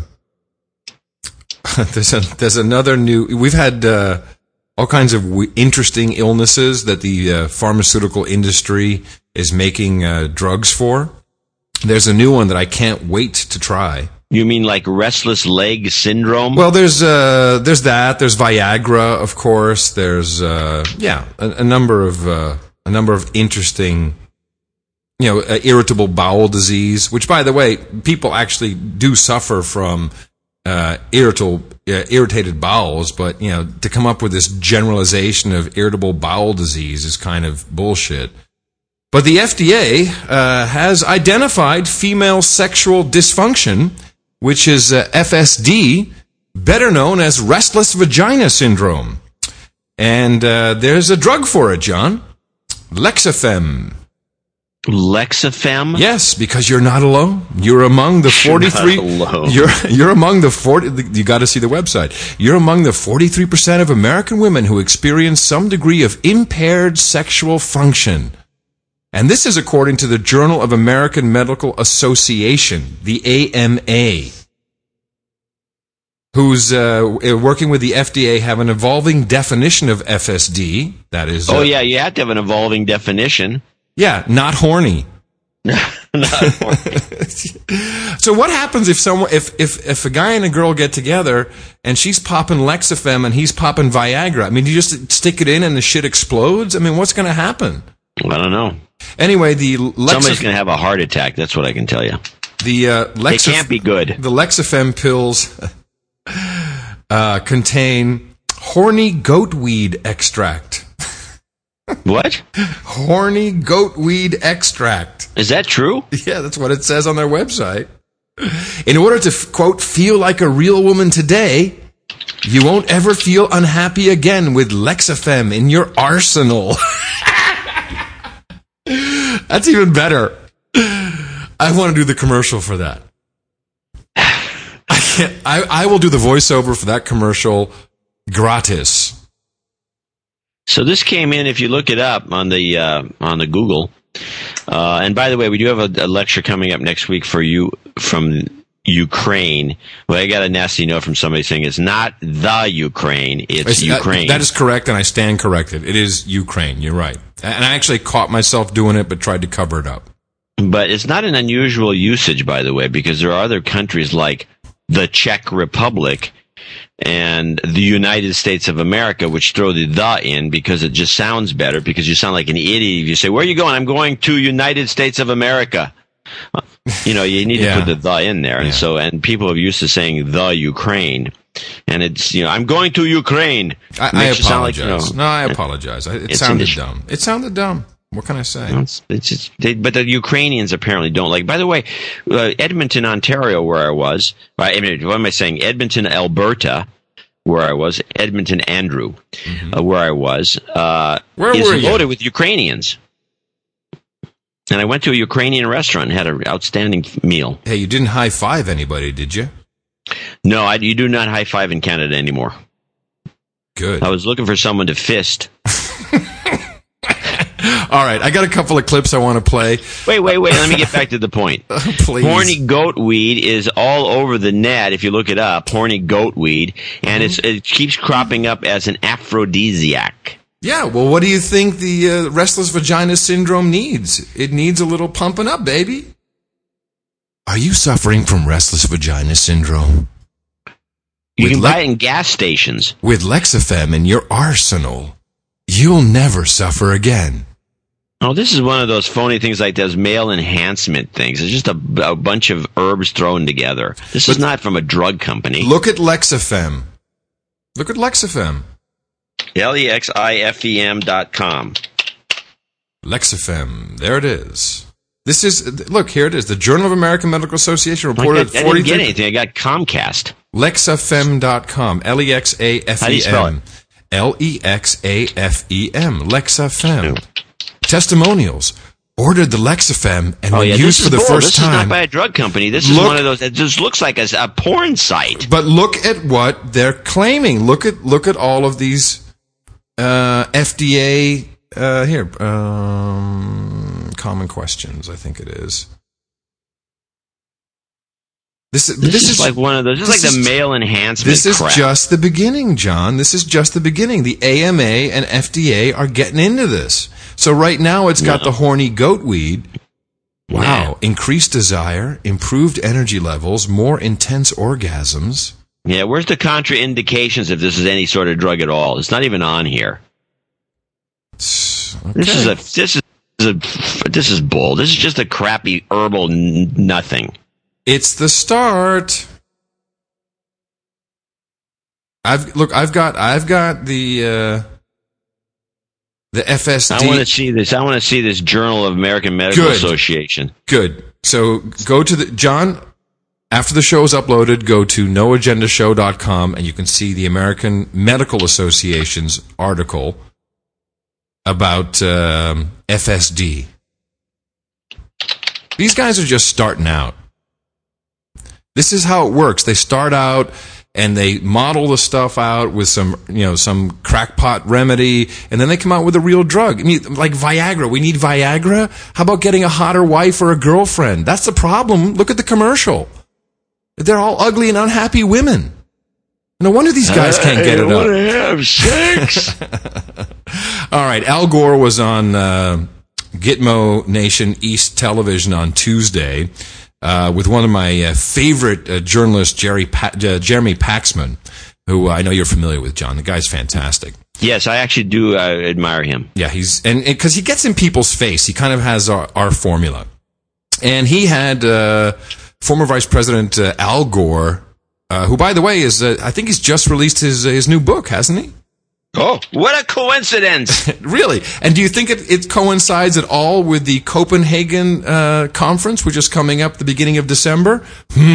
A: There's another new. We've had all kinds of interesting illnesses that the pharmaceutical industry is making drugs for. There's a new one that I can't wait to try.
C: You mean like restless leg syndrome?
A: Well, there's that. There's Viagra, of course. There's a number of interesting. Irritable bowel disease, which, by the way, people actually do suffer from. Irritated bowels, but to come up with this generalization of irritable bowel disease is kind of bullshit. But the FDA has identified female sexual dysfunction, which is FSD, better known as restless vagina syndrome. And there's a drug for it, John. Lexaphem.
C: Lexaphem?
A: Yes, because you're not alone. You're among the 43. You're among the 40. You got to see the website. You're among the 43% of American women who experience some degree of impaired sexual function. And this is according to the Journal of American Medical Association, the AMA, who's working with the FDA, have an evolving definition of FSD. That is.
C: You have to have an evolving definition.
A: Yeah, not horny.
C: Not horny.
A: So what happens if a guy and a girl get together and she's popping Lexaphem and he's popping Viagra? I mean, you just stick it in and the shit explodes? I mean, what's going to happen?
C: I don't know.
A: Anyway,
C: somebody's going to have a heart attack. That's what I can tell you. They can't be good.
A: The Lexaphem pills contain horny goatweed extract.
C: What?
A: Horny goatweed extract.
C: Is that true?
A: Yeah, that's what it says on their website. In order to, quote, feel like a real woman today, you won't ever feel unhappy again with Lexaphem in your arsenal. That's even better. I want to do the commercial for that. I will do the voiceover for that commercial gratis.
C: So this came in, if you look it up on the Google. And by the way, we do have a lecture coming up next week for you from Ukraine. Well, I got a nasty note from somebody saying it's not the Ukraine, it's Ukraine.
A: That is correct, and I stand corrected. It is Ukraine. You're right. And I actually caught myself doing it, but tried to cover it up.
C: But it's not an unusual usage, by the way, because there are other countries like the Czech Republic and the United States of America, which throw the in because it just sounds better, because you sound like an idiot if you say, where are you going? I'm going to United States of America. You need to put the in there. Yeah. And people are used to saying the Ukraine. And it's, I'm going to Ukraine.
A: I apologize. I apologize. It sounded dumb. It sounded dumb. What can I say?
C: But the Ukrainians apparently don't like. By the way, Edmonton, Ontario, where I was. What am I saying? Edmonton, Alberta, where I was. Edmonton, Andrew, where I was.
A: Where were you?
C: Loaded with Ukrainians. And I went to a Ukrainian restaurant and had an outstanding meal.
A: Hey, you didn't high-five anybody, did you?
C: No, you do not high-five in Canada anymore.
A: Good.
C: I was looking for someone to fist.
A: All right, I got a couple of clips I want to play.
C: Wait. Let me get back to the point.
A: Please.
C: Horny goat weed is all over the net. If you look it up, horny goat weed, and it keeps cropping up as an aphrodisiac.
A: Yeah, well, what do you think the restless vagina syndrome needs? It needs a little pumping up, baby. Are you suffering from restless vagina syndrome?
C: You can buy it in gas stations.
A: With Lexafem in your arsenal, you'll never suffer again.
C: Oh, this is one of those phony things like those male enhancement things. It's just a bunch of herbs thrown together. This is not from a drug company.
A: Look at Lexafem. Look at Lexafem.
C: LEXIFEM.com.
A: Lexafem. There it is. This is, look, here it is. The Journal of American Medical Association reported
C: I didn't get anything. I got Comcast.
A: Lexafem.com. Lexafem.
C: How do you spell it?
A: Lexafem. Lexafem. Testimonials. Ordered the Lexafem and when used for the first time.
C: This is not by a drug company. This is one of those. It just looks like a porn site.
A: But look at what they're claiming. Look at all of these FDA common questions. I think it is. This is like one of those. This is like the male enhancement. This is
C: crap.
A: just the beginning, John. This is just the beginning. The AMA and FDA are getting into this. So right now it's got the horny goat weed. Wow.
C: Yeah.
A: Increased desire, improved energy levels, more intense orgasms.
C: Yeah, where's the contraindications if this is any sort of drug at all? It's not even on here.
A: Okay.
C: This is bull. This is just a crappy herbal nothing.
A: It's the start. I've got the FSD.
C: I want to see this. I want to see this Journal of American Medical Association.
A: Good. So go to John, after the show is uploaded, go to noagendashow.com and you can see the American Medical Association's article about FSD. These guys are just starting out. This is how it works. They start out and they model the stuff out with some crackpot remedy, and then they come out with a real drug. I mean, like Viagra. We need Viagra? How about getting a hotter wife or a girlfriend? That's the problem. Look at the commercial. They're all ugly and unhappy women. No wonder these guys can't get it up.
C: I want to have sex.
A: All right, Al Gore was on Gitmo Nation East Television on Tuesday with one of my favorite journalists, Jeremy Paxman, who I know you're familiar with, John. The guy's fantastic.
C: Yes, I actually do admire him.
A: Yeah, because he gets in people's face. He kind of has our formula. And he had former Vice President Al Gore, who, by the way, is I think he's just released his new book, hasn't he?
C: Oh, what a coincidence!
A: Really? And do you think it coincides at all with the Copenhagen conference, which is coming up the beginning of December?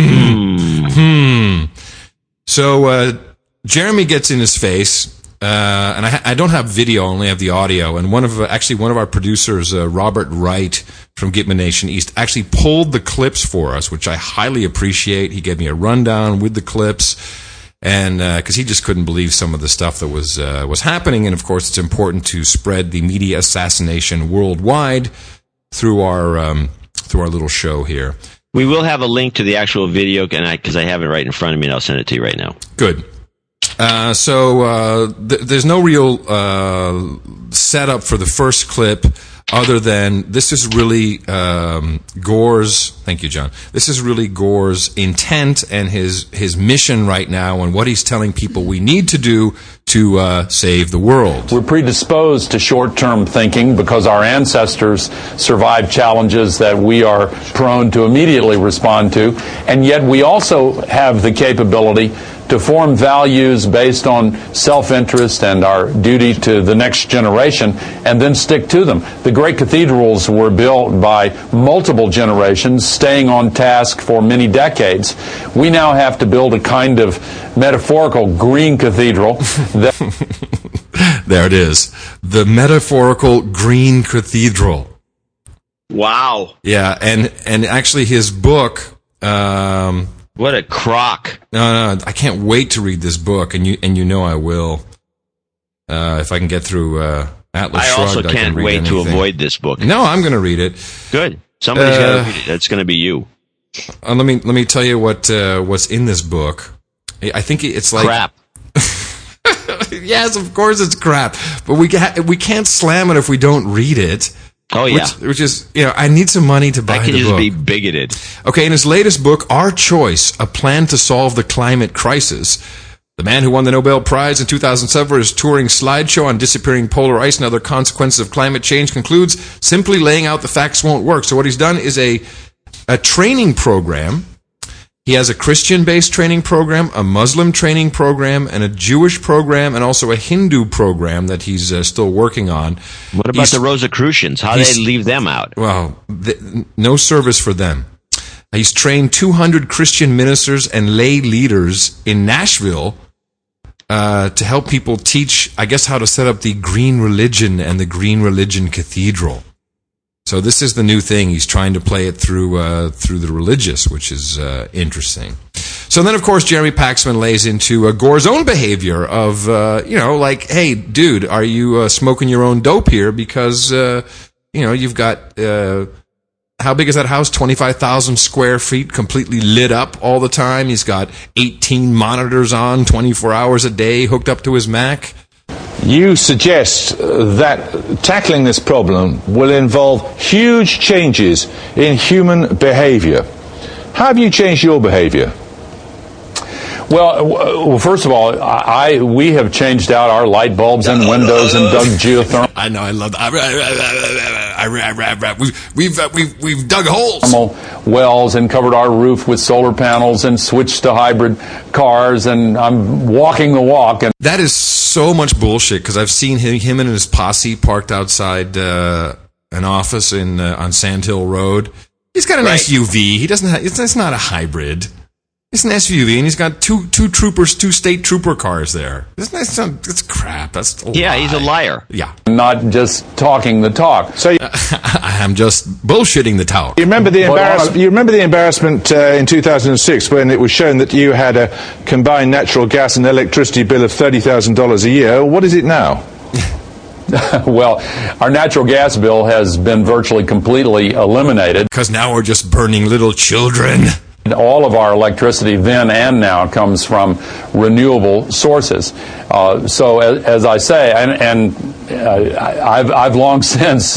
A: So Jeremy gets in his face, and I don't have video, I only have the audio. And one of our producers, Robert Wright from Gitmo Nation East, actually pulled the clips for us, which I highly appreciate. He gave me a rundown with the clips. And because he just couldn't believe some of the stuff that was happening, and of course it's important to spread the media assassination worldwide through our little show here.
C: We will have a link to the actual video, because I have it right in front of me, and I'll send it to you right now.
A: Good. So there's no real setup for the first clip, other than this is really Gore's. Thank you, John. This is really Gore's intent and his mission right now, and what he's telling people we need to do to save the world.
I: We're predisposed to short-term thinking because our ancestors survived challenges that we are prone to immediately respond to, and yet we also have the capability to form values based on self-interest and our duty to the next generation, and then stick to them. The great cathedrals were built by multiple generations, staying on task for many decades. We now have to build a kind of metaphorical green cathedral.
A: There it is. The metaphorical green cathedral.
C: Wow.
A: Yeah, and actually his book.
C: What a crock!
A: No, I can't wait to read this book, and you know I will. If I can get through Atlas
C: I
A: Shrugged,
C: also can't wait
A: anything.
C: to avoid this book.
A: No, I'm going to read it.
C: Good. Somebody's got to read it. That's going to be you.
A: Let me tell you what's in this book. I think it's like
C: crap.
A: Yes, of course it's crap, but we can't slam it if we don't read it.
C: Oh yeah,
A: which is I need some money to buy the book. I
C: can just be bigoted.
A: Okay, in his latest book, Our Choice: A Plan to Solve the Climate Crisis, the man who won the Nobel Prize in 2007 for his touring slideshow on disappearing polar ice and other consequences of climate change concludes simply laying out the facts won't work. So what he's done is a training program. He has a Christian-based training program, a Muslim training program, and a Jewish program, and also a Hindu program that he's still working on.
C: What about the Rosicrucians? How do they leave them out?
A: Well, no service for them. He's trained 200 Christian ministers and lay leaders in Nashville to help people teach, I guess, how to set up the Green Religion and the Green Religion Cathedral. So this is the new thing. He's trying to play it through the religious, which is interesting. So then, of course, Jeremy Paxman lays into Gore's own behavior of, like, hey, dude, are you smoking your own dope here? Because, you've got, how big is that house? 25,000 square feet, completely lit up all the time. He's got 18 monitors on 24 hours a day hooked up to his Mac.
J: You suggest that tackling this problem will involve huge changes in human behavior. How have you changed your behavior?
I: Well, first of all, we have changed out our light bulbs and windows and dug geothermal.
A: I know, I love that. We've dug holes.
I: Wells and covered our roof with solar panels and switched to hybrid cars, and I'm walking the walk. And
A: that is so much bullshit, because I've seen him and his posse parked outside an office on Sand Hill Road. He's got an SUV. He doesn't have, it's not a hybrid. It's an SUV, and he's got two state trooper cars there. It's crap. That's a lie.
C: He's a liar.
A: Yeah.
I: Not just talking the talk.
J: So
A: I'm just bullshitting the talk.
J: You remember the embarrassment in 2006 when it was shown that you had a combined natural gas and electricity bill of $30,000 a year. What is it now?
I: Well, our natural gas bill has been virtually completely eliminated.
A: Because now we're just burning little children.
I: All of our electricity then and now comes from renewable sources. So as I say, and I've long since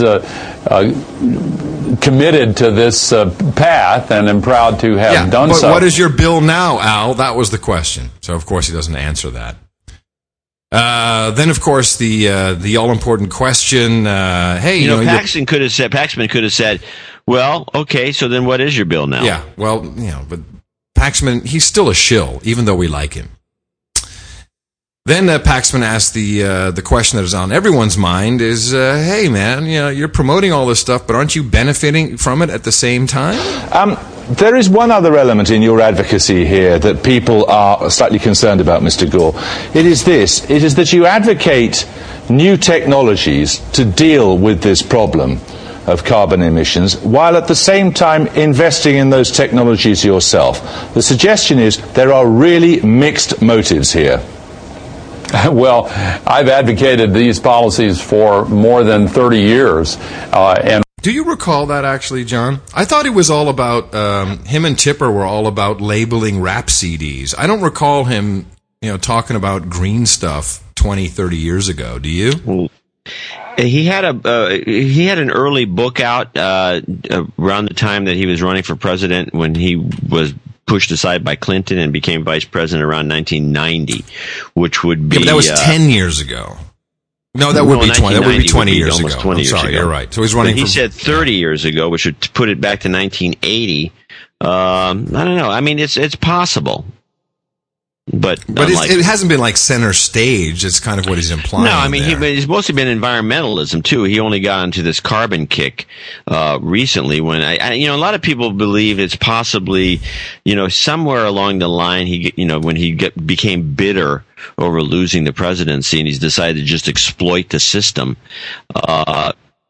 I: committed to this path and am proud to have done so.
A: But what is your bill now, Al? That was the question. So of course he doesn't answer that. Then, of course, the all-important question. Hey,
C: Paxman could have said, well, okay, so then what is your bill now?
A: Yeah, well, but Paxman, he's still a shill, even though we like him. Then Paxman asked the question that is on everyone's mind is, hey, man, you're promoting all this stuff, but aren't you benefiting from it at the same time?
J: There is one other element in your advocacy here that people are slightly concerned about, Mr. Gore. It is this. It is that you advocate new technologies to deal with this problem of carbon emissions, while at the same time investing in those technologies yourself. The suggestion is there are really mixed motives here.
I: Well, I've advocated these policies for more than 30 years, and
A: do you recall that, actually, John? I thought it was all about, him and Tipper were all about labeling rap CDs. I don't recall him, talking about green stuff 20, 30 years ago. Do you?
C: Well, he had an early book out around the time that he was running for president, when he was pushed aside by Clinton and became vice president around 1990, which would be...
A: Yeah, but that was 10 years ago. No, that would be 20. That would be 20 years ago. 20 years ago. You're right. So he's running.
C: He said 30 years ago, which would put it back to 1980. I don't know. I mean, it's possible, but
A: it hasn't been like center stage. It's kind of what he's implying.
C: No, I mean he's mostly been environmentalism too. He only got into this carbon kick recently. When a lot of people believe it's possibly somewhere along the line when he became bitter over losing the presidency, and he's decided to just exploit the system.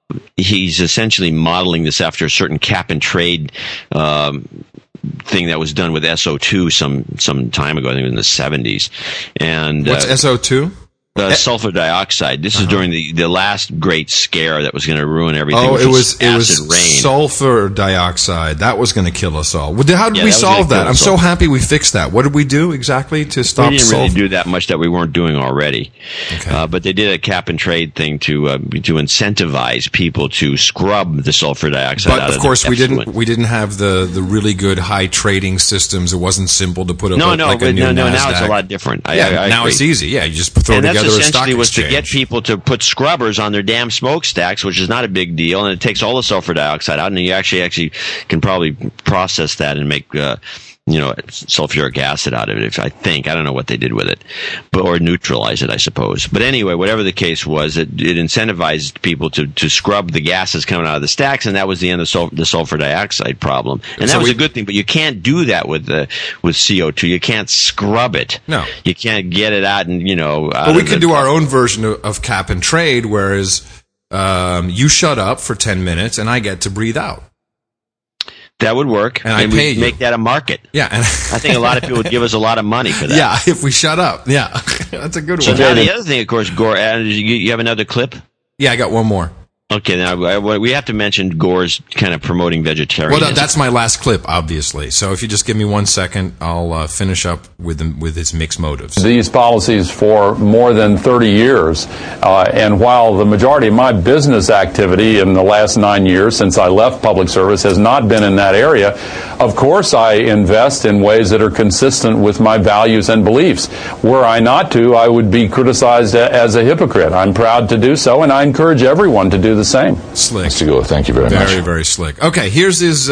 C: he's essentially modeling this after a certain cap and trade thing that was done with SO2 some time ago. I think it was in the 70s. And
A: what's SO2?
C: Sulfur dioxide. This is during the last great scare that was going to ruin everything.
A: Oh, it was
C: rain.
A: Sulfur dioxide. That was going to kill us all. How did we solve that? I'm so happy we fixed that. What did we do exactly to stop?
C: We didn't really do that much that we weren't doing already. Okay. But they did a cap and trade thing to incentivize people to scrub the sulfur dioxide.
A: But of course, we didn't have the really good high trading systems. It wasn't simple to put up.
C: No.
A: Now
C: it's a lot different.
A: Now it's easy. Yeah, you just throw together.
C: Essentially was to get people to put scrubbers on their damn smokestacks, which is not a big deal, and it takes all the sulfur dioxide out, and you actually can probably process that and make sulfuric acid out of it. I don't know what they did with it, or neutralize it, I suppose. But anyway, whatever the case was, it incentivized people to scrub the gases coming out of the stacks, and that was the end of the sulfur dioxide problem. And that was a good thing, but you can't do that with CO2. You can't scrub it.
A: No,
C: you can't get it out, and
A: But we could do our own version of cap and trade, whereas you shut up for 10 minutes and I get to breathe out.
C: That would work.
A: And I pay you.
C: Make that a market.
A: Yeah. And
C: I think a lot of people would give us a lot of money for that.
A: Yeah, if we shut up. Yeah. That's a good one.
C: So now the other thing, of course, Gore, you have another clip?
A: Yeah, I got one more.
C: Okay, now we have to mention Gore's kind of promoting vegetarianism.
A: Well, that's my last clip, obviously. So if you just give me 1 second, I'll finish up with his mixed motives.
I: These policies for more than 30 years. And while the majority of my business activity in the last 9 years since I left public service has not been in that area, of course I invest in ways that are consistent with my values and beliefs. Were I not to, I would be criticized as a hypocrite. I'm proud to do so, and I encourage everyone to do the same.
A: Slick.
J: Mr. Gore, thank you very much.
A: Very, very slick. Okay, here's his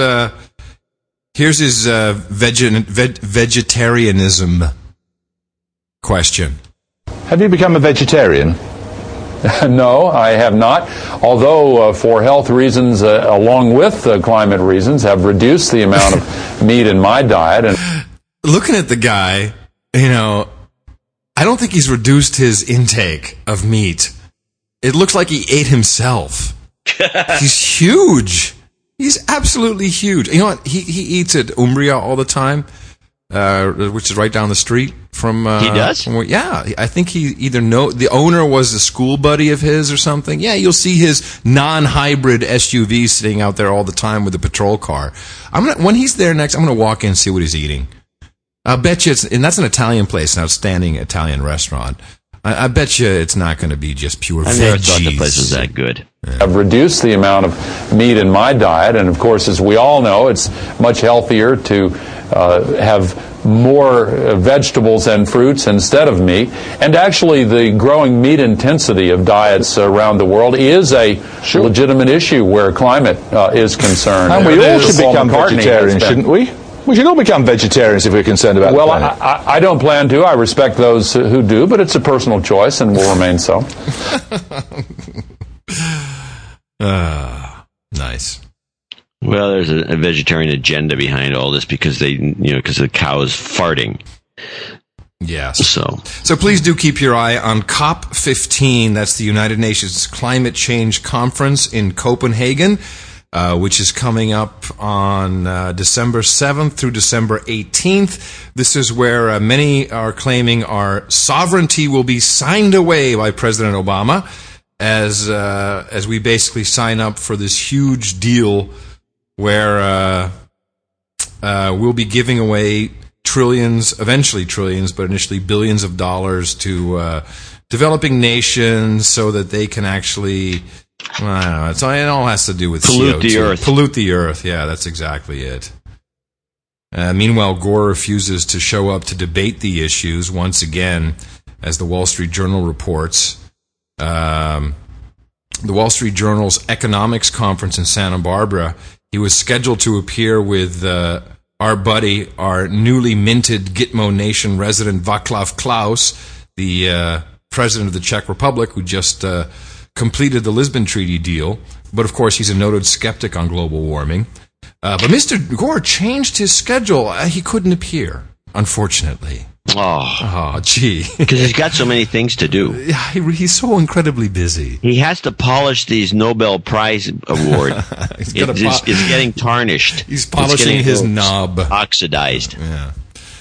A: vegetarianism question.
J: Have you become a vegetarian?
I: No, I have not. Although, for health reasons, along with climate reasons, have reduced the amount of meat in my diet. And
A: looking at the guy, I don't think he's reduced his intake of meat. It looks like he ate himself. He's huge. He's absolutely huge. You know what? He eats at Umbria all the time, which is right down the street from.
C: He does?
A: Yeah, I think he either the owner was a school buddy of his or something. Yeah, you'll see his non-hybrid SUV sitting out there all the time with a patrol car. When he's there next, I'm gonna walk in and see what he's eating. I'll bet you and that's an Italian place, an outstanding Italian restaurant. I bet you it's not going to be just pure veggies.
C: I never thought the place was that good.
I: Yeah. I've reduced the amount of meat in my diet, and of course, as we all know, it's much healthier to have more vegetables and fruits instead of meat. And actually, the growing meat intensity of diets around the world is a legitimate issue where climate is concerned.
J: And we all should become vegetarians, shouldn't we? We should all become vegetarians if we're concerned about the planet.
I: Well, I don't plan to. I respect those who do, but it's a personal choice and will remain so.
A: Nice.
C: Well, there's a vegetarian agenda behind all this because because the cow is farting.
A: Yes.
C: So
A: please do keep your eye on COP15. That's the United Nations Climate Change Conference in Copenhagen. Which is coming up on December 7th through December 18th. This is where many are claiming our sovereignty will be signed away by President Obama as we basically sign up for this huge deal where we'll be giving away eventually trillions, but initially billions of dollars to developing nations so that they can actually... I don't know. It all has to do with
C: pollute
A: CO2.
C: The earth.
A: Pollute the earth. Yeah, that's exactly it. Meanwhile, Gore refuses to show up to debate the issues once again, as the Wall Street Journal reports. The Wall Street Journal's economics conference in Santa Barbara, he was scheduled to appear with our buddy, our newly minted Gitmo Nation resident Václav Klaus, the president of the Czech Republic, who just... completed the Lisbon Treaty deal, but of course he's a noted skeptic on global warming. But Mr. Gore changed his schedule. He couldn't appear, unfortunately.
C: Oh,
A: gee.
C: Because he's got so many things to do.
A: Yeah, he's so incredibly busy.
C: He has to polish these Nobel Prize award. It's getting tarnished.
A: He's polishing his knob.
C: Oxidized.
A: Yeah.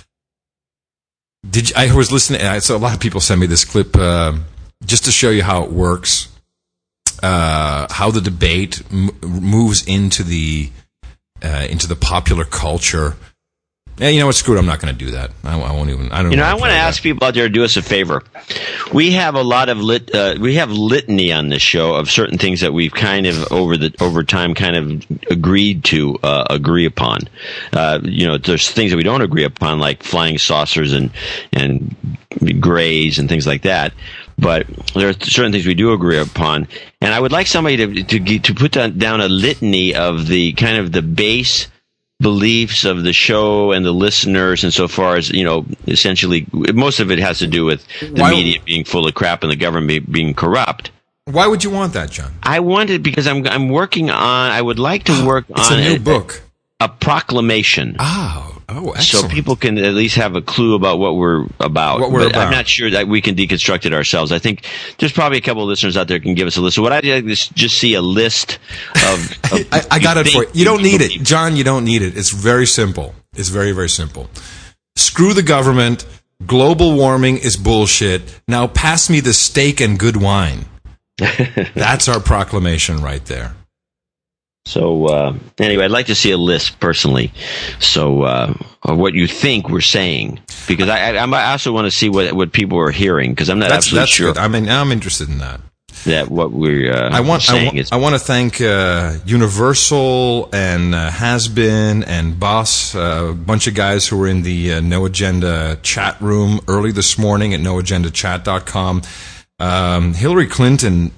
A: I was listening. So a lot of people send me this clip just to show you how it works, how the debate moves into the popular culture. Yeah, you know what? Screw it. I'm not going to do that. I won't even. I don't.
C: I want to ask people out there to do us a favor. We have a lot of litany on this show of certain things that we've kind of over time kind of agreed to agree upon. There's things that we don't agree upon, like flying saucers and grays and things like that. But there are certain things we do agree upon, and I would like somebody to put down a litany of the kind of the base beliefs of the show and the listeners, and so far as, essentially most of it has to do with the media being full of crap and the government being corrupt.
A: Why would you want that, John?
C: I want it because I'm working on, I would like to work on
A: a new book.
C: A proclamation.
A: Oh, excellent.
C: So people can at least have a clue about what we're about. I'm not sure that we can deconstruct it ourselves. I think there's probably a couple of listeners out there who can give us a list. So what I'd like is just see a list of
A: I got it for you. You don't need it. John, you don't need it. It's very simple. It's very, very simple. Screw the government. Global warming is bullshit. Now pass me the steak and good wine. That's our proclamation right there.
C: So anyway, I'd like to see a list personally, so of what you think we're saying, because I also want to see what people are hearing, because I'm not absolutely sure.
A: Good. I mean, I'm interested in that.
C: That what we're saying
A: I want to thank Universal and Has-Been and Boss, a bunch of guys who were in the No Agenda chat room early this morning at noagendachat.com. Hillary Clinton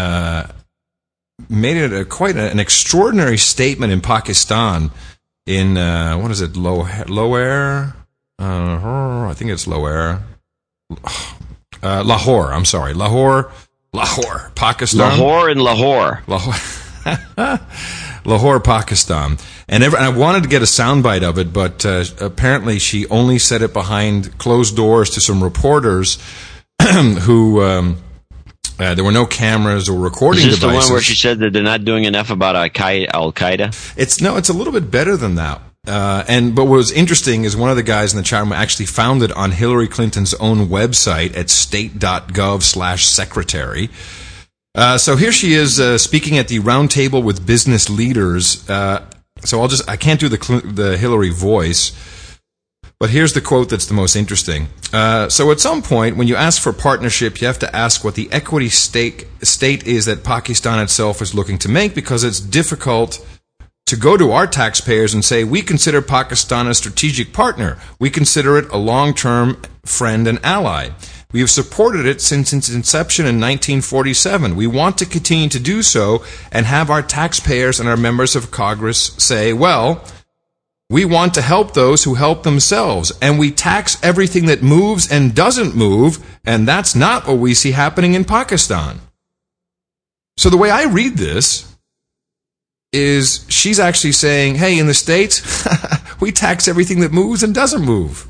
A: made it quite an extraordinary statement in Pakistan in, what is it, Lower? I think it's Lower. Lahore, I'm sorry. Lahore, Pakistan.
C: Lahore.
A: Lahore, Pakistan. And I wanted to get a soundbite of it, but apparently she only said it behind closed doors to some reporters who... there were no cameras or recording devices.
C: Is this the one where she said that they're not doing enough about Al-Qaeda?
A: It's a little bit better than that. But what was interesting is one of the guys in the chat room actually found it on Hillary Clinton's own website at state.gov/secretary. So here she is speaking at the roundtable with business leaders. So I can't do the Hillary voice. But here's the quote that's the most interesting. So at some point, when you ask for partnership, you have to ask what the equity state is that Pakistan itself is looking to make, because it's difficult to go to our taxpayers and say, we consider Pakistan a strategic partner. We consider it a long-term friend and ally. We have supported it since its inception in 1947. We want to continue to do so and have our taxpayers and our members of Congress say, well, we want to help those who help themselves, and we tax everything that moves and doesn't move, and that's not what we see happening in Pakistan. So the way I read this is she's actually saying, hey, in the States, we tax everything that moves and doesn't move.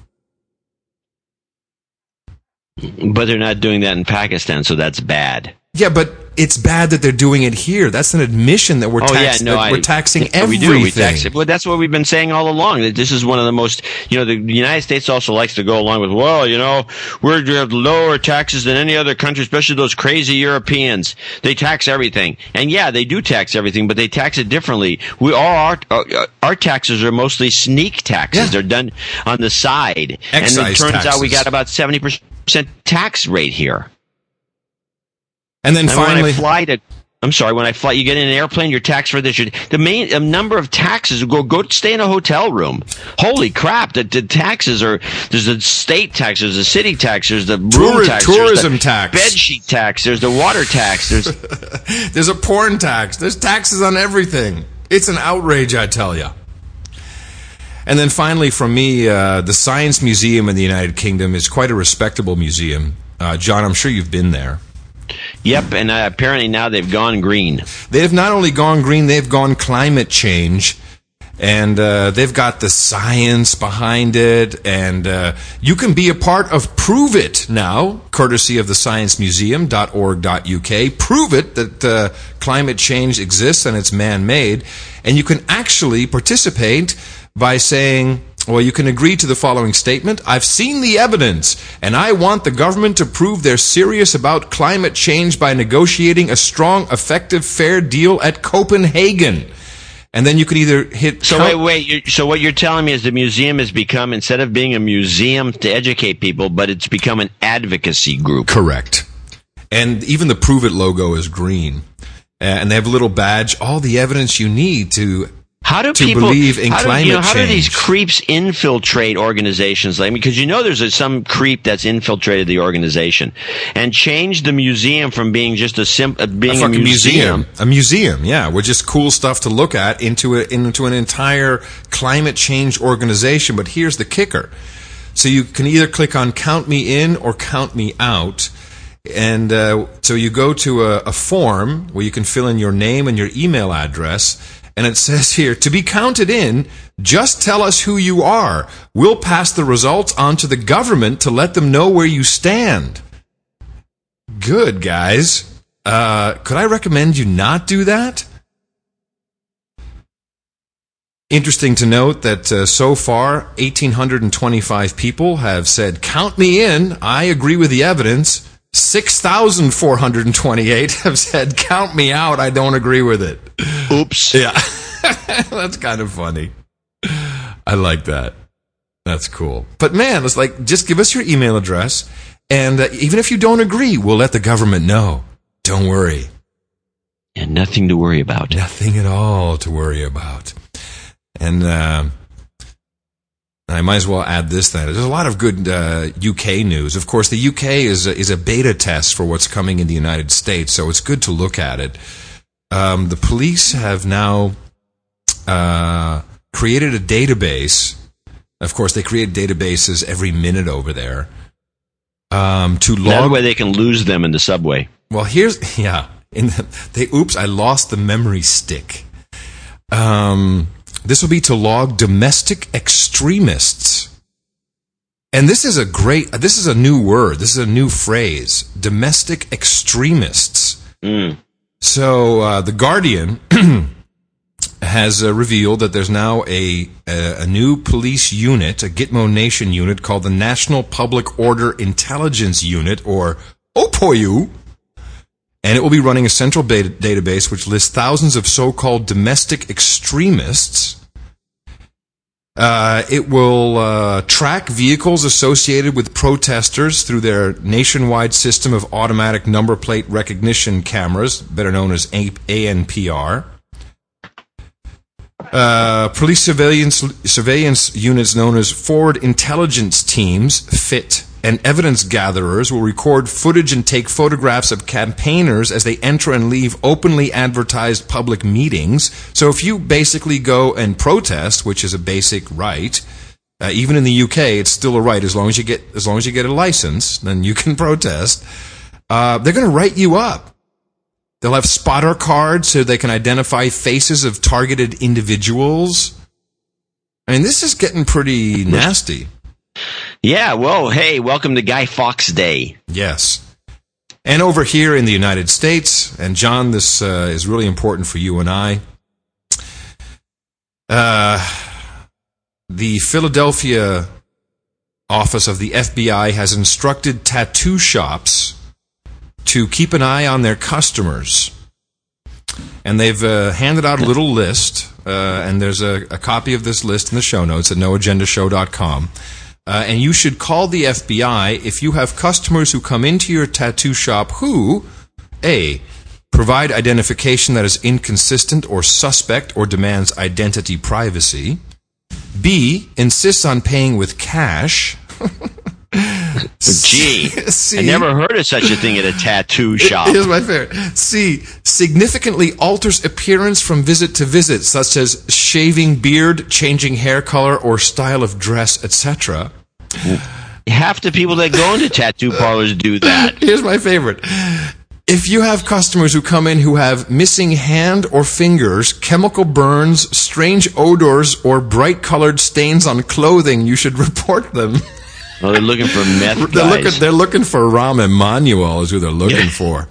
C: But they're not doing that in Pakistan, so that's bad.
A: Yeah, but it's bad that they're doing it here. That's an admission that we're taxing everything.
C: We do. We tax it. Well, that's what we've been saying all along. That this is one of the most, the United States also likes to go along with, we're to have lower taxes than any other country, especially those crazy Europeans. They tax everything. And yeah, they do tax everything, but they tax it differently. our taxes are mostly sneak taxes. Yeah. They're done on the side.
A: Excise
C: and it turns
A: taxes.
C: out we got about 70% tax rate here.
A: And then finally,
C: when I fly, you get in an airplane, you're taxed for this. The main number of taxes, go stay in a hotel room. Holy crap, the taxes there's the state tax, there's the city tax, there's the room tax,
A: tourism tax,
C: bed sheet tax, there's the water tax,
A: there's a porn tax, there's taxes on everything. It's an outrage, I tell you. And then finally, from me, the Science Museum in the United Kingdom is quite a respectable museum. John, I'm sure you've been there.
C: Yep, and apparently now they've gone green.
A: They have not only gone green, they've gone climate change. And they've got the science behind it, and you can be a part of Prove It now, courtesy of the sciencemuseum.org.uk. Prove it that climate change exists and it's man-made, and you can actually participate by saying, well, you can agree to the following statement: I've seen the evidence, and I want the government to prove they're serious about climate change by negotiating a strong, effective, fair deal at Copenhagen. And then you could either hit...
C: So wait. So what you're telling me is the museum has become, instead of being a museum to educate people, but it's become an advocacy group.
A: Correct. And even the Prove It logo is green. And they have a little badge, all the evidence you need to believe in climate change.
C: How do these creeps infiltrate organizations? Because there's some creep that's infiltrated the organization and changed the museum from being just a museum.
A: A museum, yeah, with just cool stuff to look at into an entire climate change organization. But here's the kicker. So you can either click on Count Me In or Count Me Out. And so you go to a form where you can fill in your name and your email address. And it says here, to be counted in, just tell us who you are. We'll pass the results on to the government to let them know where you stand. Good, guys. Could I recommend you not do that? Interesting to note that so far, 1,825 people have said, count me in, I agree with the evidence. 6,428 have said, count me out, I don't agree with it.
C: Oops.
A: Yeah. That's kind of funny. I like that. That's cool. But man, it's like, just give us your email address, and even if you don't agree, we'll let the government know. Don't worry.
C: And nothing to worry about.
A: Nothing at all to worry about. And I might as well add this then. There's a lot of good UK news. Of course, the UK is a beta test for what's coming in the United States, so it's good to look at it. The police have now created a database. Of course, they create databases every minute over there. That
C: way they can lose them in the subway.
A: Well, oops, I lost the memory stick. This will be to log domestic extremists. And this is a new word. This is a new phrase. Domestic extremists.
C: Mm.
A: So, The Guardian has revealed that there's now a new police unit, a Gitmo Nation unit called the National Public Order Intelligence Unit, or OPOYU. And it will be running a central database which lists thousands of so-called domestic extremists. It will track vehicles associated with protesters through their nationwide system of automatic number plate recognition cameras, better known as ANPR. Police surveillance units known as Forward Intelligence Teams, FIT, and evidence gatherers will record footage and take photographs of campaigners as they enter and leave openly advertised public meetings. So if you basically go and protest, which is a basic right, even in the UK, it's still a right as long as you get a license, then you can protest. They're going to write you up. They'll have spotter cards so they can identify faces of targeted individuals. I mean, this is getting pretty nasty.
C: Yeah, well, hey, welcome to Guy Fawkes Day.
A: Yes. And over here in the United States, and John, this is really important for you and I, the Philadelphia office of the FBI has instructed tattoo shops to keep an eye on their customers. And they've handed out a little list, and there's a copy of this list in the show notes at noagendashow.com. And you should call the FBI if you have customers who come into your tattoo shop who, A, provide identification that is inconsistent or suspect or demands identity privacy, B, insists on paying with cash.
C: Gee, C, I never heard of such a thing at a tattoo shop.
A: Here's my favorite. C, significantly alters appearance from visit to visit, such as shaving beard, changing hair color, or style of dress, etc.
C: Half the people that go into tattoo parlors do that.
A: Here's my favorite. If you have customers who come in who have missing hand or fingers, chemical burns, strange odors, or bright-colored stains on clothing, you should report them.
C: Well, they're looking for meth guys.
A: They're looking for Rahm Emanuel is who they're looking for.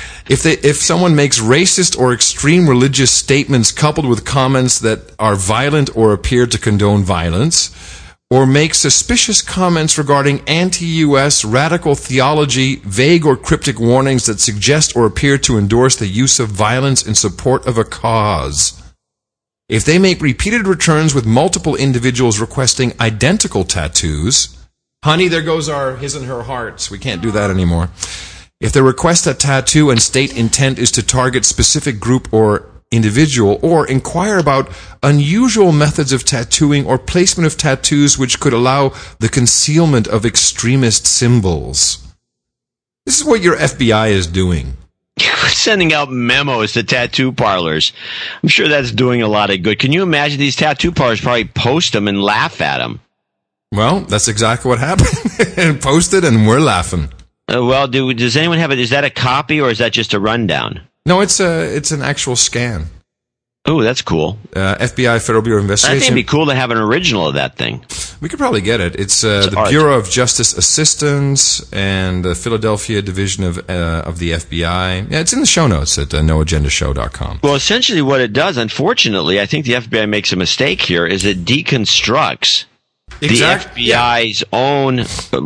A: If someone makes racist or extreme religious statements coupled with comments that are violent or appear to condone violence, or make suspicious comments regarding anti-U.S. radical theology, vague or cryptic warnings that suggest or appear to endorse the use of violence in support of a cause. If they make repeated returns with multiple individuals requesting identical tattoos, honey, there goes our his and her hearts. We can't do that anymore. If they request a tattoo and state intent is to target specific group or individual, or inquire about unusual methods of tattooing or placement of tattoos which could allow the concealment of extremist symbols. This is what your FBI is doing.
C: Sending out memos to tattoo parlors. I'm sure that's doing a lot of good. Can you imagine these tattoo parlors probably post them and laugh at them?
A: Well, that's exactly what happened. And posted, and we're laughing.
C: Well, does anyone have it? Is that a copy or is that just a rundown?
A: No, it's an actual scan.
C: Oh, that's cool.
A: FBI, Federal Bureau of Investigation.
C: I think it'd be cool to have an original of that thing.
A: We could probably get it. It's the
C: art.
A: Bureau of Justice Assistance and the Philadelphia Division of the FBI. Yeah, it's in the show notes at noagendashow.com.
C: Well, essentially what it does, unfortunately, I think the FBI makes a mistake here, is it deconstructs the FBI's own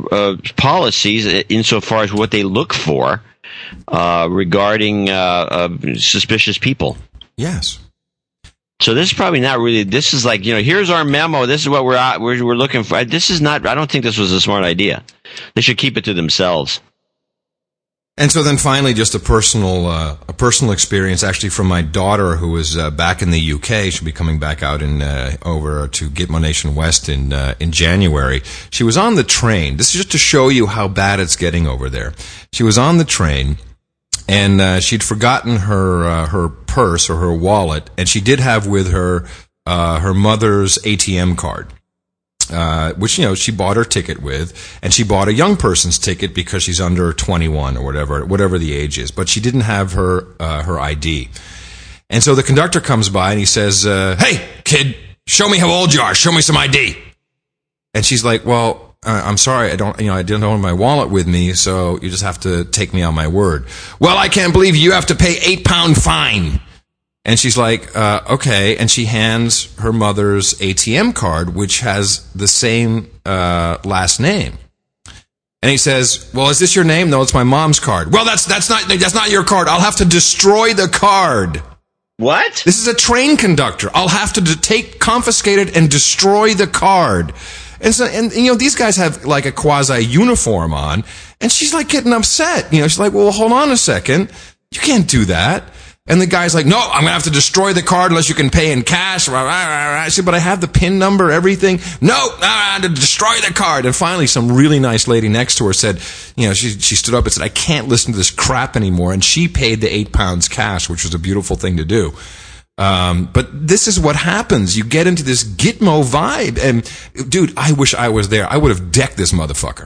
C: policies insofar as what they look for regarding suspicious people.
A: Yes.
C: So this is probably not really. This is like, here's our memo. This is what we're looking for. This is not. I don't think this was a smart idea. They should keep it to themselves.
A: And so then finally, just a personal experience, actually, from my daughter who is back in the UK. She'll be coming back out over to Gitmo Nation West in January. She was on the train. This is just to show you how bad it's getting over there. She was on the train, and she'd forgotten her purse or her wallet, and she did have with her her mother's ATM card. Which, she bought her ticket with, and she bought a young person's ticket because she's under 21 or whatever the age is, but she didn't have her ID. And so the conductor comes by and he says, "Hey, kid, show me how old you are. Show me some ID." And she's like, "Well, I'm sorry, I didn't have my wallet with me, so you just have to take me on my word." "Well, I can't believe you have to pay £8 fine." And she's like, okay. And she hands her mother's ATM card, which has the same last name. And he says, "Well, is this your name?" "No, it's my mom's card." "Well, that's not your card. I'll have to destroy the card."
C: What?
A: This is a train conductor. "I'll have to confiscate it and destroy the card." And so, these guys have like a quasi uniform on, and she's like getting upset. She's like, "Well, hold on a second. You can't do that." And the guy's like, "No, I'm going to have to destroy the card unless you can pay in cash." I said, "But I have the PIN number, everything." "No, I have to destroy the card." And finally, some really nice lady next to her said, she stood up and said, "I can't listen to this crap anymore." And she paid the £8 cash, which was a beautiful thing to do. But this is what happens. You get into this Gitmo vibe. And, dude, I wish I was there. I would have decked this motherfucker.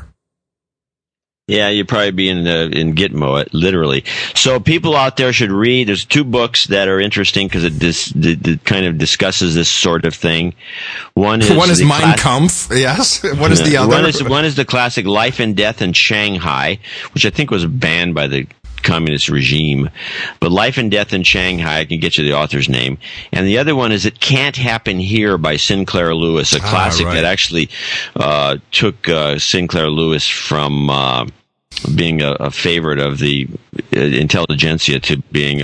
C: Yeah, you'd probably be in Gitmo, literally. So people out there should read. There's 2 books that are interesting because it kind of discusses this sort of thing. One is
A: Mein Kampf, yes. What is the other?
C: One is the classic Life and Death in Shanghai, which I think was banned by the communist regime. But Life and Death in Shanghai, I can get you the author's name. And the other one is It Can't Happen Here by Sinclair Lewis, a classic that actually took Sinclair Lewis from being a favorite of the intelligentsia to being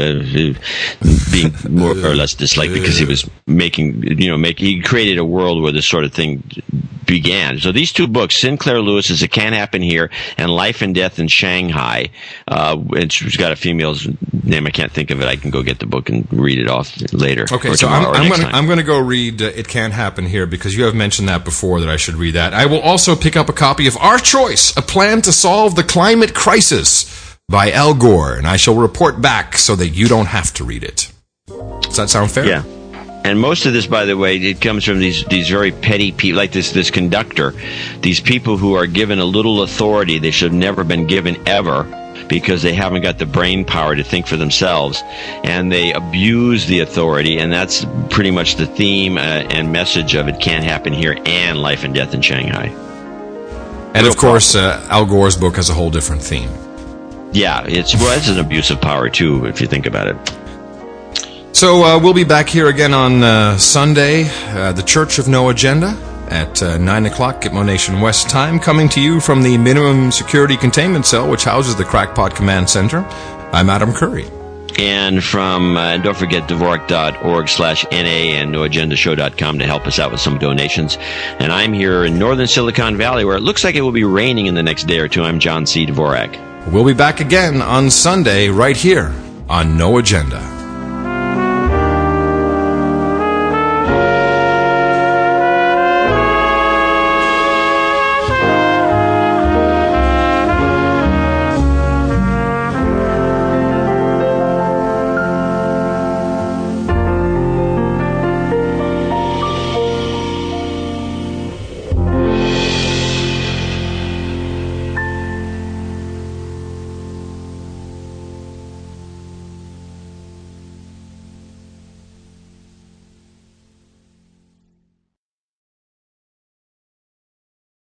C: more or less disliked because he was he created a world where this sort of thing began. So these 2 books, Sinclair Lewis's It Can't Happen Here and Life and Death in Shanghai, it's got a female's name, I can't think of it. I can go get the book and read it off later.
A: Okay, so I'm going to go read It Can't Happen Here because you have mentioned that before that I should read that. I will also pick up a copy of Our Choice, A Plan to Solve the Climate Crisis by Al Gore, and I shall report back so that you don't have to read it. Does that sound fair?
C: Yeah. And most of this, by the way, it comes from these very petty people, like this conductor, these people who are given a little authority they should have never been given ever, because they haven't got the brain power to think for themselves, and they abuse the authority, and that's pretty much the theme and message of It Can't Happen Here and Life and Death in Shanghai.
A: And of course, Al Gore's book has a whole different theme.
C: Yeah, it's an abuse of power too, if you think about it.
A: So we'll be back here again on Sunday, the Church of No Agenda, at 9 o'clock Gitmo Nation West time, coming to you from the Minimum Security Containment Cell, which houses the Crackpot Command Center. I'm Adam Curry.
C: And from, don't forget, Dvorak.org/NA and NoAgendaShow.com to help us out with some donations. And I'm here in northern Silicon Valley, where it looks like it will be raining in the next day or two. I'm John C. Dvorak.
A: We'll be back again on Sunday right here on No Agenda.